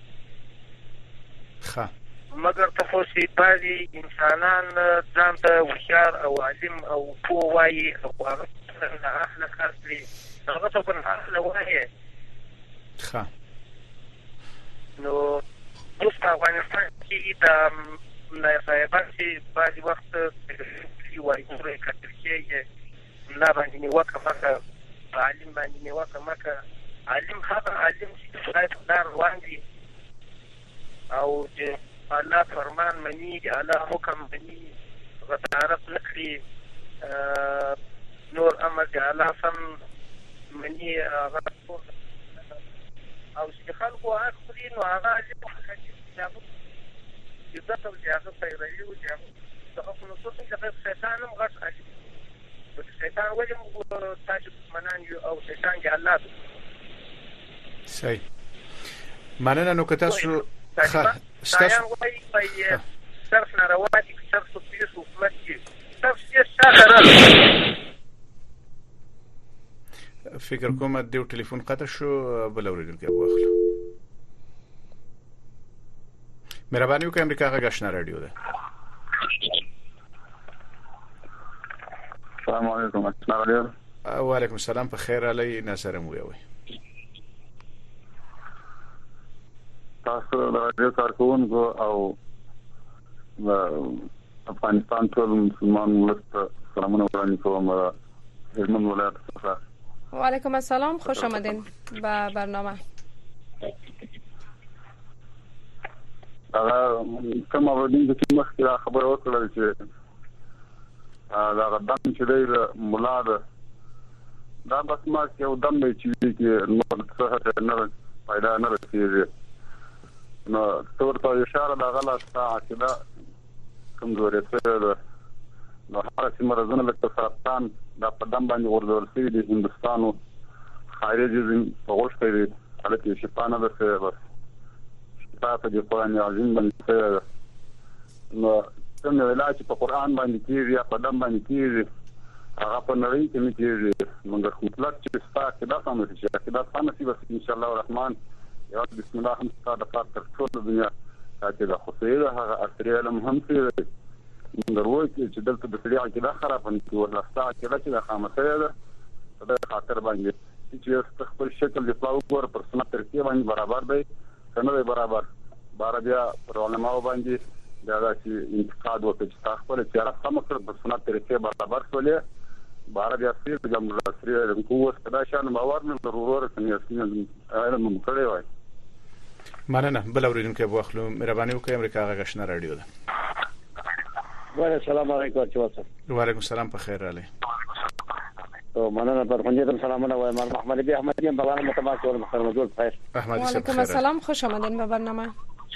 ښه مگر تاسو باندې انسانان ځان ته وشار او علم او پوه وایي او هغه نه اهل خاصلي هغه ته په اهل وایي ښه نو اوس په افغانستان کې د صاحبان چې بعض وخت وایي چې کتل کېږي نه باندې نیوکه مکه عالم باندې نیوکه مکه عالم هغه عالم چې خدای په لار روان دي او چې الله فرمان مني الله حکم مني غطارت نکړي نور امر چې الله سم مني هغه او چې خلکو هغه خوري نو هغه عالم عزت او هغه پیروي او هغه په نو څه چې شیطان هم غټ عالم شیطان ولې تاسو منان یو او شیطان کې الله صحیح مننه نو که تاسو ستاسو وایي په صرف ناروا دي صرف په حکومت کې صرف سیاست فکر کوم د ټلیفون قطع شو بل اوریدونکو واخلو مهرباني وکړئ امریکا غږ آشنا رادیو ده السلام علیکم. السلام علیکم. وعلیکم السلام. په خیر علي ناصر مو وي. تاسو د راډیو کارکونکو او افغانستان ټول مسلمان ولست سلامونه وړاندې کوم. هلمند ولایت څخه. وعلیکم السلام، خوش آمدین به برنامه. کوم اوردین چې مخکې خبره وکړه چې دا غدان چې دی مولا ده دا بس ما یو دم دی چې نو څه نه پیدا نه رسیږي. نو څورته اشاره دا غلط عقیده کمزوري څه ده. نو هر څه مرزونه لکه سرطان دا په دم باندې ورزول شوی د هندستانو خارجي په غوښته دي حالت شفا نه ده. بس شفا په دې قرآن عظیم باندې نو څنګه علاج په قرآن باندې کیږي یا په دم باندې کیږي هغه په نړۍ کې نه کیږي. موږ مطلق چې ستا دا سم شي چې دا سم شي بس ان شاء الله الرحمن یا بسم الله هم ستاسو د تر ټولو دنیا چې دا خو سیده هغه اثر علم هم سیده دروي چې دلته د سړي عقیده خراب نه کی ولا ستا عقیده چې د خامسه ده د خاطر باندې چې خپل شکل د پلاو ګور پر سنت ترکیه باندې برابر دی کنه برابر بار بیا پر علماء باندې دا چې انتقاد وکړي چې خپل چې را سم کړ پر سنت ترکیه برابر شولې بار بیا سیر د جمهور سره د قوت کدا شان باور نه ضرورت څنګه علم مکړې وای. مننه. بل اوریدونکو بوخلو مهرباني وکړئ. امریکا غږ رادیو ده. السلام علیکم. وعلیکم السلام. په خیر علي. مننه پر خونجتم سلامونه وایم. محمد بي احمدی بغان متماسک او محترم حضور بخیر. وعلیکم السلام، خوش آمدین به برنامه.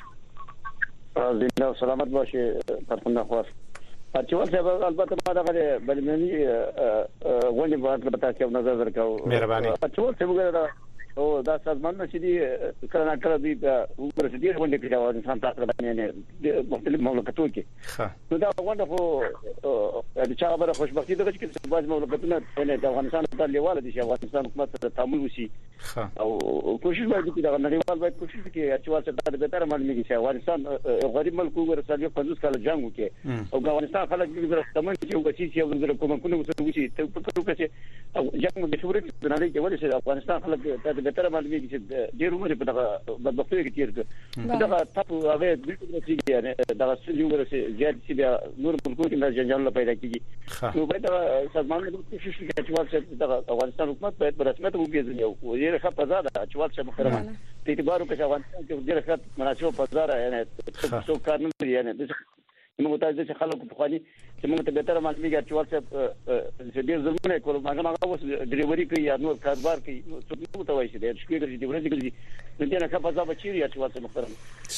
زنده و سلامت باشه پرخونده خواه. چوال صاحب البته ما دغه بلمنی غونډه په اړه تاسو نظر ورکاو. مهرباني. چوال صاحب او دا سازمانونه چې دي کله کله دي وګورئ چې غونډه کې دا انسان تاسو باندې مختلف مملکتونو کې نو دا غونډه خو د چا خبره خوشبختي ده چې بعض مملکتونه د افغانستان په لیواله دي چې افغانستان حکومت سره تعامل وشي او کوشش باید وکړي. دا نړیوال باید کوشش وکړي چې واسطه د بهتر معلومي چې افغانستان غریب ملک وګورئ 50 کال جنگ وکړي او افغانستان خلک دغه تمن چې یو کسي چې یو کومه وشي ته په کومه چې جنگ د شوري د نړۍ کې ولې افغانستان خلک د بهتر معلومي چې ډیر عمر په دغه بدبختۍ کې تیر کړ. دا تاسو هغه د دې یعنی دا یو ورسې زیات چې نور ملکونو کې جنجال پیدا کیږي. نو باید سازمانونه کوشش وکړي چې د افغانستان حکومت باید په رسمیت وګوري او یې ښه فضا ده چې والشه محترم په اعتبار وکړي افغانستان کې ډېر ښه مناسب فضا ده یعنی څو کار نه لري یعنی موږ ته چې خلکو په خواني چې موږ ته به تر معلومي چې والشه چې ډېر ظلمونه کول ماګه اوس ډریوري کوي یا نور کاروبار کوي څه ته وایي چې شکایت دي ورته کوي نو دې نه ښه فضا بچي چې والشه محترم.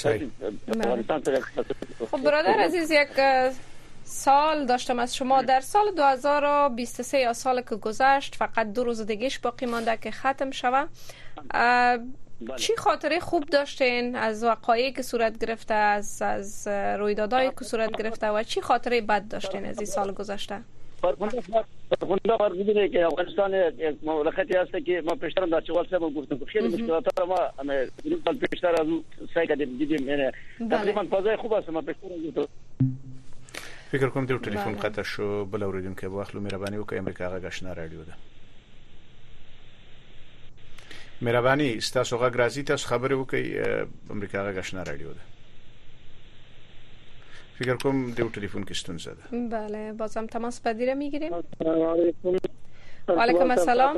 خب برادر عزیز، یک سال داشتم از شما. در سال 2023 یا سال که گذشت فقط 2 روز دیگهش باقی مانده که ختم شود. چی خاطره خوب داشتین از وقایعی که صورت گرفته، از رویدادهایی که صورت گرفته و چی خاطره بد داشتین از این سال گذشته؟ فرخنده فرمودید که افغانستان یک مملکتی است که ما پیشتر در چوال صاحب گفتم خیلی مشکلات را ما من پیشتر از سعی کردیم دیدیم یعنی تقریبا فضای خوب است. ما پیشتر گفتم فکر کوم د ټلیفون قطع شو. بل اوریدونکو واخلو مهرباني وکړئ. امریکا غږ رادیو ده. مهرباني تاسو غږ راځي تاسو خبرې وکړئ. امریکا غږ رادیو ده. فکر کوم د ټلیفون کې ستونزه ده. بله بازم تماس پذیر میگیریم. السلام علیکم. وعلیکم السلام.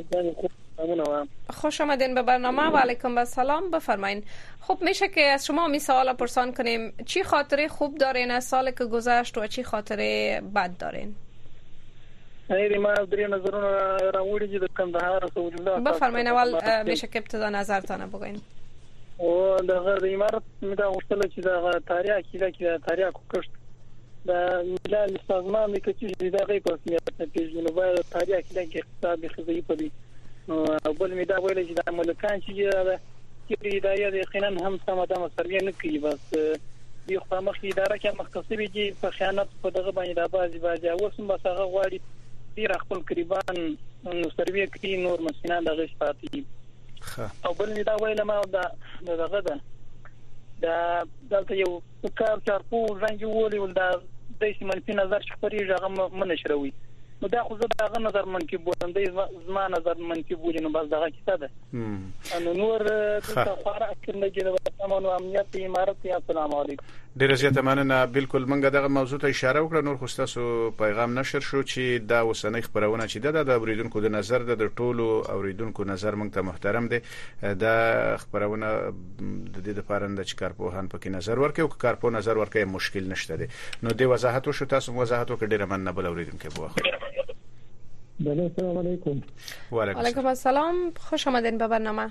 خوش آمدین به برنامه. و علیکم السلام. بفرمایید. خب میشه که از شما می سوال پرسان کنیم چی خاطره خوب دارین از سال که گذشت و چی خاطره بد دارین؟ ما درې نظرونه راوړي چې د کندهار سوجله. بفرمایید. اول میشه که ابتدا نظرتان بگین. او دغه امارت مې دا وشتل چې دا تاریخ کې تاریخ کوشت دا ملل سازمان کې چې دا غي په سمیت پیژنو باید تاریخ کې اقتصاد خزي په دي. اول مې دا ویل چې د ملکان چې اداره یقینا هم سماده مسرویه نه کوي بس یو خامخ اداره کې مختصری دي په خیانت په دغه باندې د بازي اوسم بس هغه غواړي ډیر خپل قریبان نو سرویه کوي نور مسینان دغه شپاتي. او بل مې دا ویل ما دغه دا دلته یو کار چارپو ځنګ ولې ول دا د منفي نظر شخړې هغه منشروي نو دا خو زه دغه نظر منکي بولم زما نظر منکي بولم نو بس دغه کیسه ده نو نور د خورا اکرنه کې د امن او امنیت امارت یا السلام علیکم ډیره زیاته مننه. بالکل منګه دغه موضوع ته اشاره وکړه. نور خو تاسو پیغام نشر شو چې دا وسنۍ خبرونه چې د اوریدونکو د نظر د ټولو اوریدونکو نظر موږ ته محترم دي. دا خبرونه د دې لپاره د کارپوهان پکې نظر ورکړي او کارپو نظر ورکړي مشکل نشته دي. نو د وضاحت شو تاسو وضاحت وکړئ. ډیره مننه بل اوریدونکو بوخ. بله السلام علیکم. و علیکم السلام. خوش آمدین به برنامه.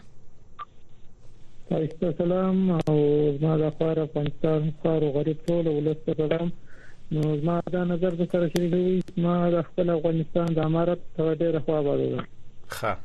سلام او زما د خبر افغانستان خار او غریب ټول ولست سلام. نو زما دا نظر د سره شریکوي. ما د خپل افغانستان د امارت ته ډیره خوا باندې ښه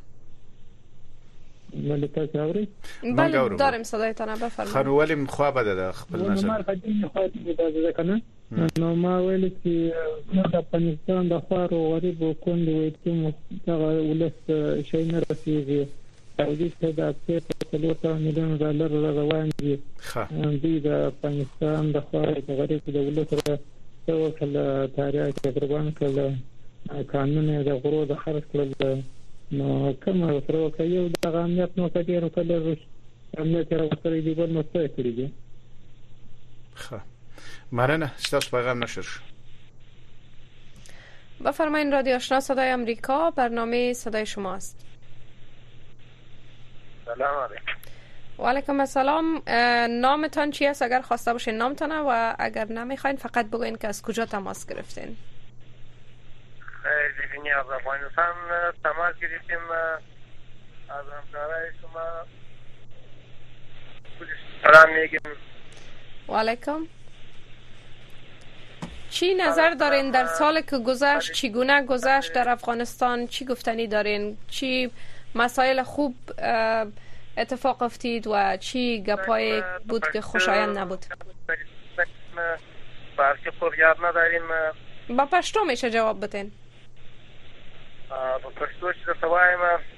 ملته چاوري بله داریم صدایتان بفرمایید. خانو ولی مخوا بده د خپل نظر ما قدیم خو دې کنه نو ما ویل چې د افغانستان د خار او غریب او کند وي چې دغه ولست شي نه رسیږي او دې ته د 3 میلیون ډالر روان دي. د افغانستان د خار او غریب د ولست سره څو کله تاریخ تقریبا کله قانون د غرو د خرڅ کړل نو کومه سره کوي د امنیت نو کډیر کله امنیت راوستل دي بل نو څه کړی دي. ښه مرنه ستاسو پیغام نشر شو. بفرمایید رادیو آشنا صدای آمریکا برنامه صدای شماست. سلام علیکم. و علیکم السلام. نامتان چی است اگر خواسته باشین نامتان و اگر نمیخواین فقط بگوین که از کجا تماس گرفتین. خیلی از افغانستان تماس گرفتیم از همکارای شما. سلام میگیم. و علیکم. چی نظر دارین در سال که گذشت؟ چگونه گذشت در افغانستان؟ چی گفتنی دارین؟ چی مسائل خوب اتفاق افتید و چی گپای بود که خوشایند نبود؟ فارسی خوب یاد نداریم. با پشتو میشه جواب بدین. با پشتو چې سوایم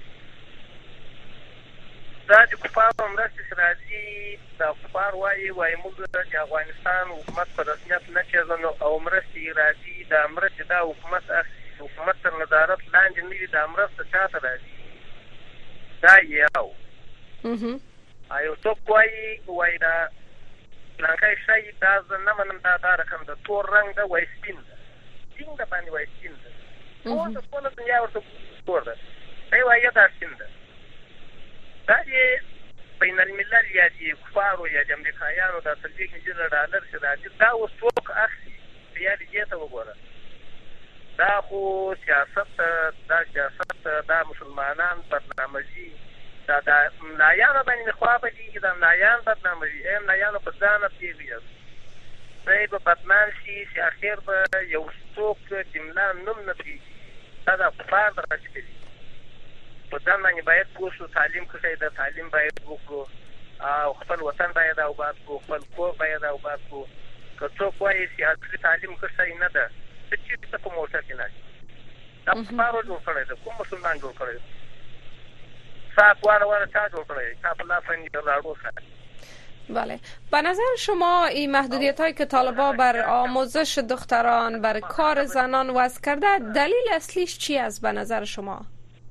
دا د کفارو مرستې راځي دا کفار وایي موږ د افغانستان حکومت په رسمیت نه چېرنو او مرستې راځي دا مرستې دا حکومت تر نظارت لاندې نه وي دا مرسته چاته راځي دا یو یو څوک وایي دا پلانکی شی دا زه نه منم دا رقم د تور رنګ ده وایي سپین ده سپین ده باندې وایي سپین ده ټوله دنیا ورته تور ده دی وایي دا سپین ده دا چې بین الملل یا د کفارو یا د امریکایانو دا 30 میلیونه ډالر چې راځي دا اوس څوک اخلي بیا دې ته وګوره دا خو سیاست دا مسلمانان برنامجي دا ملایانو باندې خوا به دي دا ملایان برنامجي ملایانو په ځان پیږي دوی به بدنام شي چې اخر به یو څوک د ملا نوم نه پیږي دا د کفار دغه شي په ځان باندې باید پوه تعلیم کوي د تعلیم باید وکړو او خپل وطن باید آباد کړو خپل کور باید آباد کړو که څوک وایي چې اصلي تعلیم کوي نه ده چې څه کوم موټر کې نه دا کفارو جوړ کړی ده کوم مسلمان جوړ کړی صاحب واره چا جوړ کړی تا په لافنی راړو سره. بله به نظر شما این محدودیت هایی که طالبان بر آموزش دختران بر کار زنان وضع کرده دلیل اصلیش چی است به نظر شما؟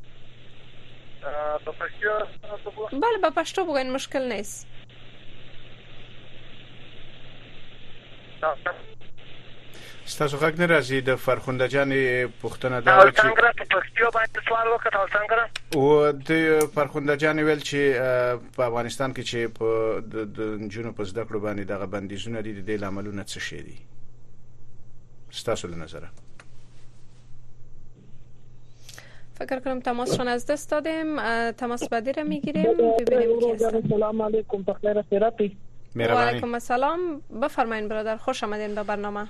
بله با پشتو بگوین مشکل نیست. ستاسو غږ نه راځي د فرخنده جانې پوښتنه دا چې څنګه په پښتو باندې سوال وکړ څنګه او د فرخنده جانې ویل چې په افغانستان کې چې په د جنوب په زده کړو باندې دغه بندیزونه دي د دې عملونه څه شي دي ستاسو له نظره؟ فکر کنم تماسشون از دست دادیم. تماس بعدی رو میگیریم ببینیم کی هست. سلام علیکم بخیر خیراتی. و علیکم السلام. بفرمایید برادر خوش آمدین به برنامه.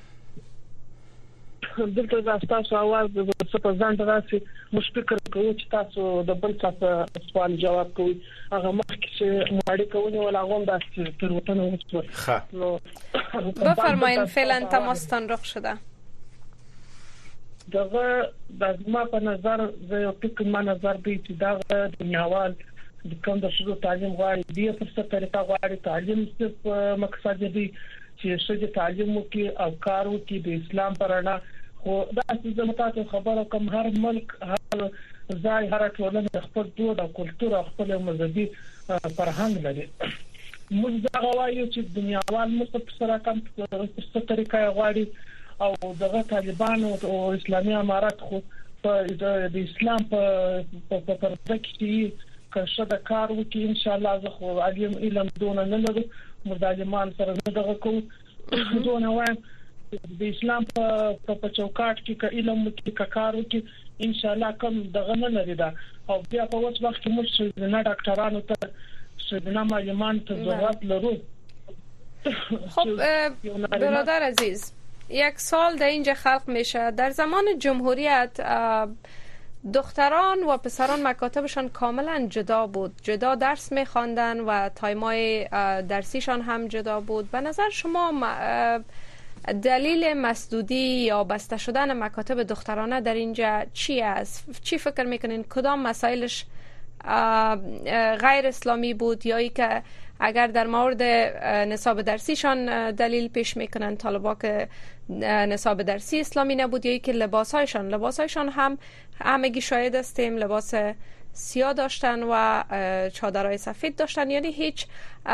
دلته تاسو आवाज د څه ځان دراسي مش فکر کوي چې تاسو د بل څه سوال جواب کوي هغه مخکې چې ماړی کوي ولا غوم د تروتنه وڅ بفرمایید فعلا تماستان رخ شده. دغه د ما په نظر زه یو فکر ما نظر دی چې دغه دنیاوال د کوم د شروع تعلیم غواړي د فرصت طریقه غواړي تعلیم څه مقصد دی چې شته تعلیم کې او کارو کې د اسلام پرانا خو دا چې زموږ خبره کوم هر ملک هر ځای هر ټولنه خپل دود او کلتور او خپل مذهبي فرهنګ لري. موږ دا غواړو چې دنیاوال موږ سره کوم څه طریقه غواړي او دغه طالبان او اسلامي امارات خو د اسلام په پرده کې کښه د کار وکړي ان شاء الله. زه خو علم دون نه لرم، مدالمان سره نه دغه کوم دون وایم د اسلام په چوکاټ کې علم کې کار وکړي ان شاء الله کوم دغه نه لري دا. او بیا په وخت وخت موږ نه ډاکټرانو ته شدنا معلمان ته ضرورت لرو. خب برادر عزیز، یک سال در اینجا خلق میشه. در زمان جمهوریت دختران و پسران مکاتبشان کاملا جدا بود، جدا درس میخواندن و تایمای درسیشان هم جدا بود. به نظر شما دلیل مسدودی یا بسته شدن مکاتب دخترانه در اینجا چی است؟ چی فکر میکنین کدام مسائلش غیر اسلامی بود یا ای که اگر در مورد نصاب درسیشان دلیل پیش میکنن طالبا که نصاب درسی اسلامی نبود یا ای که لباسایشان هم همگی شاهد هستیم لباس سیاه داشتن و چادرای سفید داشتن، یعنی هیچ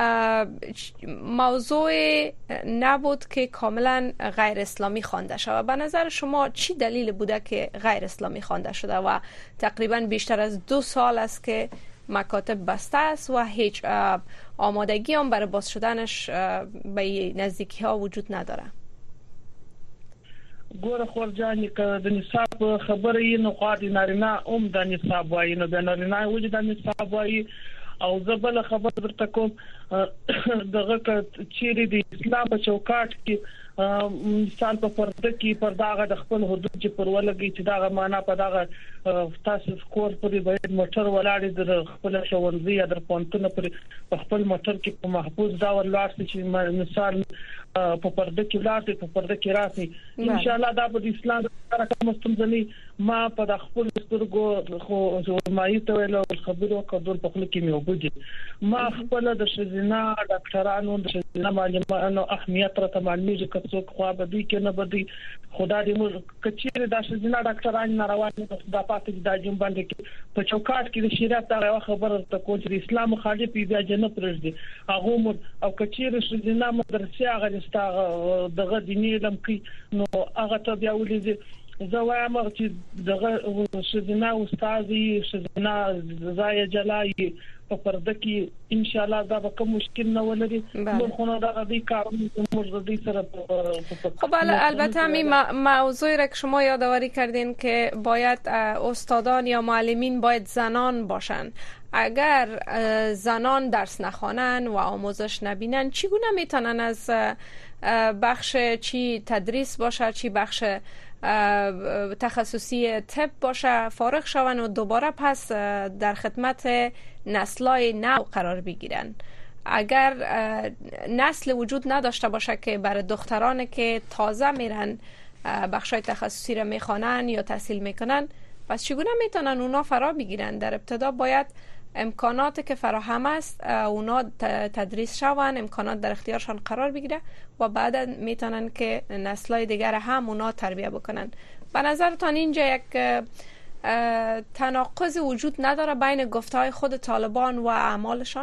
موضوع نبود که کاملا غیر اسلامی خوانده شده. به نظر شما چی دلیل بوده که غیر اسلامی خوانده شده و تقریبا بیشتر از 2 سال است که مکاتب بسته است و هیچ آمادگی هم برای باز شدنش به نزدیکی ها وجود نداره؟ ګوره خورجاني که د نصاب خبره یې نو خو د نارینه هم د نصاب وایي، نو د نارینه ولې د نصاب وایي. او زه بل خبر درته کوم دغه چیرې د اسلام په چوکاټ کې مثال په پرده کې پر داغه د خپل حدود چې پر ولګي چې داغه معنا په داغه تاسو سکور پرې باید موټر ولاړې د خپل شونځي یا د پونتونه پر خپل موټر کې په محفوظ ډول لاړ چې مثال په پرده کې لاړ په پرده کې راسي ان شاء الله دا په اسلام سره کوم ستونزې ما په خپل سترګو خو مایي ته ویل خبرو کډور په خپل کې مې وبدي ما خپل د شزینا ډاکټرانو د شزینا معلوماتو اهمیت راته معلومه څوک خو به دي کې نه بدي خدای دې موږ کچېره د شزینا ډاکټرانو ناروان د پاتې د جون باندې په چوکاټ کې د شریعت دا خبره ته کوم چې اسلام مخالف دی جنت پرځي هغه او کچېره شزینا مدرسې هغه دغه دیني علم کې نو هغه ته بیا ولې زه وایم چې دغه شزینا استادي شزینا زای جلای په پرده کې ان شاء الله دا به کوم مشکل نه ولري موږ خو نه دا دې کارونه موږ دې سره خب البته همین موضوعی را که شما یادآوری کردین که باید استادان یا معلمین باید زنان باشن. اگر زنان درس نخوانن و آموزش نبینن چگونه میتونن از بخش چی تدریس باشه چی بخش تخصصی طب باشه فارغ شون و دوباره پس در خدمت نسل‌های نو قرار بگیرن؟ اگر نسل وجود نداشته باشه که برای دختران که تازه میرن بخشای تخصصی را میخوانن یا تحصیل میکنن پس چگونه میتونن اونا فرا بگیرن؟ در ابتدا باید امکاناتی که فراهم است اونا تدریس شون، امکانات در اختیارشان قرار بگیره و بعد میتونن که نسل‌های دیگر هم اونا تربیت بکنن. به نظرتان اینجا یک تناقض وجود نداره بین گفته‌های خود طالبان و اعمالشان؟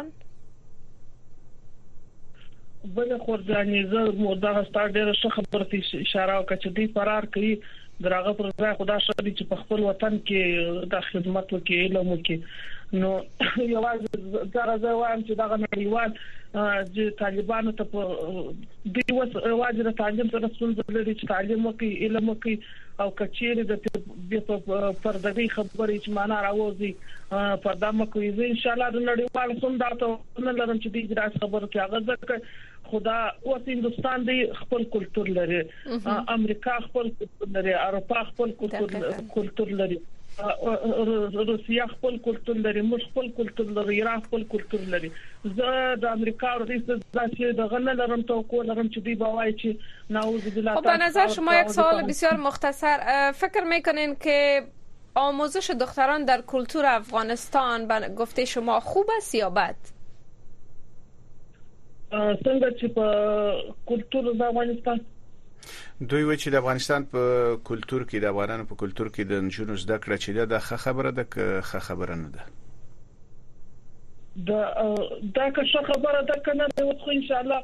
بله خورجانی زه مدغه ستاره ډیره ښه خبره اشاره وکړه چې دوی فرار کوي درغه پر ځای خدا شری چې په خپل وطن کې د خدمت وکړي علم وکړي. نو یوازې زه وایم چې دغه نړیوال چې طالبانو ته په دې وجه د تعلیم سره ستونزې لري چې تعلیم وکړي علم وکړي او کچېره د پردګي خبرې چې معنا راوځي پردا مکوې زه ان شاء الله د نړیوال څنګه ته نه لرم چې دې درس خبره کې هغه ځکه خدا او هندستان دی خپل کلچر لري، امریکا خپل کلچر لري، اروپا خپل کلچر لري، روسیا خپل کلچر لري، موږ خپل کلچر لري، ایران خپل کلچر لري. زه د امریکا رئیس داسې دغه نه لرم توقع لرم چې دی باوای چې نعوذ بالله. خب به نظر شما یک سوال بسیار مختصر، فکر میکنین که آموزش دختران در کلتور افغانستان به گفته شما خوب است یا بد؟ څنګه چې په کلتور د افغانستان دوی وایي چې د افغانستان په کلچر کې د افغانانو په کلچر کې د نجونو زده کړه چې د خبره ده که خبره نه ده دا که خبره ده کنه نو خو ان شاء الله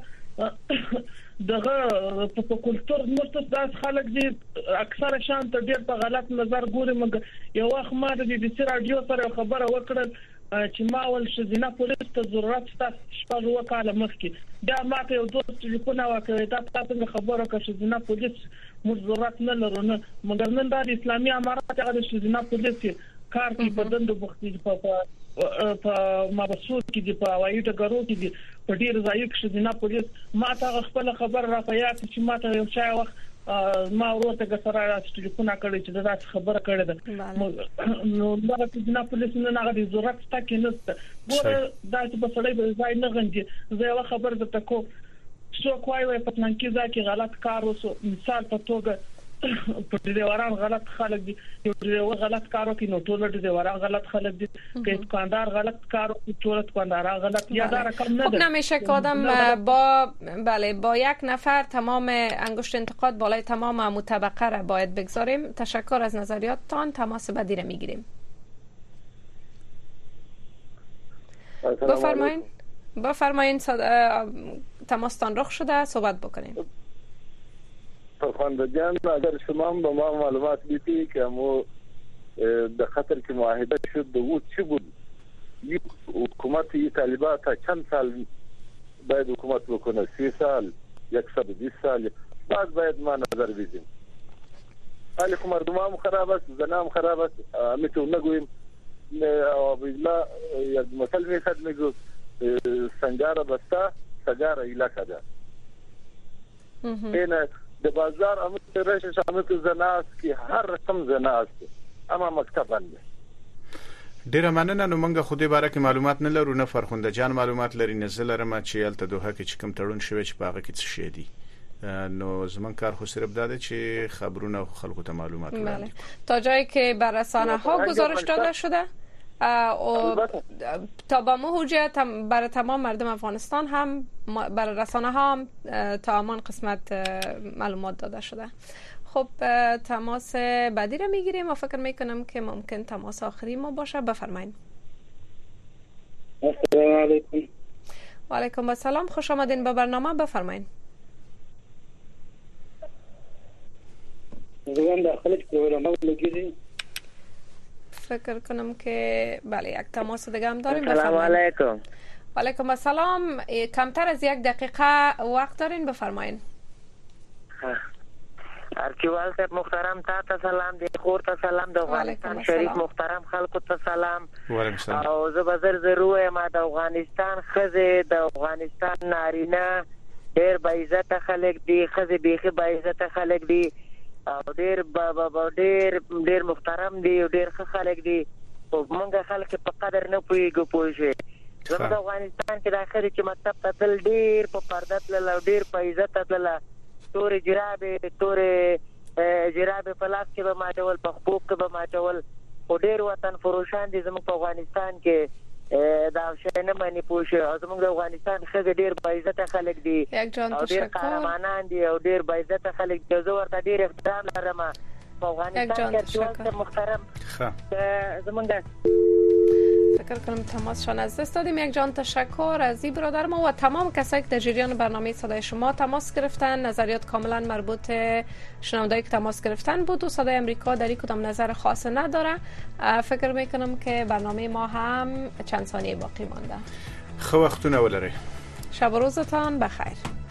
دغه په کلچر مرتبط داس خلک دي اکثره شان ته ډېر په غلط نظر ګوري مګر یو وخت ما د دې رادیو سره خبره وکړه چې ما ول شزینه پولیس ته ضرورت شته شپږ وکاله مخکې دا ما ته یو دوست ټلیفون وکړ دا تاسو خبره کوي شزینه پولیس موږ ضرورت نه لرو نه مګر نن د اسلامي امارات هغه شزینه پولیس کار کوي په دندو بوختي په مابسوط کې دی په وایي ټګرو کې دی په ډیر ځای کې شزینه پولیس ما ته خپل خبر را پیاس چې ما ته یو شای وخت ما ورته سره ټلیفون کړی چې دا خبره کړې ده نو دا شزینه پولیس نه هغه ضرورت تا کې نشته ګوره دا چې په سړی به ځای نه غندي زه یو خبر درته کوم څو کوی په پلان کې ځکه غلط کار وسو مثال په توګه په ډیوران غلط خلک دي یو ډیور غلط کارو کې نو ټول ډیوران غلط خلک دي که دکاندار غلط کارو کې ټول دکاندار غلط یا دا رقم نه ده نمیشه که آدم با یک نفر تمام انگشت انتقاد بالای تمام مطبقه را باید بگذاریم. تشکر از نظریاتتان. تماس بعدی را میگیریم. بفرمایید تماستان رخ شده صحبت بکنیم. فرخنده جان اگر شما هم به ما معلومات بیتی که ما در خطر که معاهده شد بود چی بود یک حکومت یک طالبان تا چند سال باید حکومت بکنه 30 سال 120 سال بعد باید ما نظر بیدیم حالی که مردم هم خراب است زنان هم خراب است میتون نگویم بالله یک مثل میخد میگو سنگار بسته سگار ایلکه ده اینه د بازار امت رشش امت زناست که هر رقم زناست اما مکتب بنده ډیره مننه. نو موږ خو دې باره کې معلومات نه لرو نه فرخنده جان معلومات لري نه زه لرم چې الته دوه کې کوم تړون شوی چې په هغه کې څه شي دي نو زمون کار خو صرف داده چې خبرونه خلکو ته معلومات ورکړي تا جایی که بر رسانه‌ها گزارش داده شده تا با حجت برای تمام مردم افغانستان هم برای رسانه ها هم تا همان قسمت معلومات داده شده. خب تماس بعدی را میگیریم و فکر میکنم که ممکن تماس آخری ما باشه. بفرمایید. السلام علیکم. و علیکم السلام. خوش آمدین به برنامه. بفرمایید. زمان داخل پروگرام لگیدین فکر کنم که بله یک تماس دیگه هم داریم. سلام علیکم. و علیکم السلام. کمتر از یک دقیقه وقت دارین بفرمایید. ارکیوال صاحب محترم تا سلام دی خور تا سلام د افغانستان شریف محترم خلکو ته سلام او زه بازار ضروري ما د افغانستان خزه د افغانستان نارینه ډېر با عزت خلک دي خزه بیخي با عزت خلک دي او ډېر محترم دي او ډېر ښه خلک دي او موږ خلک په قدر نه پوهیږو پوه شئ زموږ د افغانستان کې د اخر چې مکتب ته تل ډېر په پرده تلل او ډېر په عزت تلل تورې جرابې په لاس کې به ماچول په خپوک کې به ماچول او ډېر وطن فروشان دي زموږ په افغانستان کې دا شی نه مانی پوه شئ او زموږ د افغانستان ښځې ډېر با عزته خلک دي او ډېر قهرمانان دي او ډېر با عزته خلک دي زه ورته ډېر احترام لرم په افغانستان کې ټول محترم زموږ فکر کنم تماسشان از دست دادیم. یک جان تشکر از این برادر ما و تمام کسایی که در جریان برنامه صدای شما تماس گرفتن. نظریات کاملا مربوط شنوندهایی که تماس گرفتن بود و صدای امریکا در این کدام نظر خاص نداره. فکر میکنم که برنامه ما هم چند ثانیه باقی مانده. خو وختونه ولري. شب و روزتان بخیر.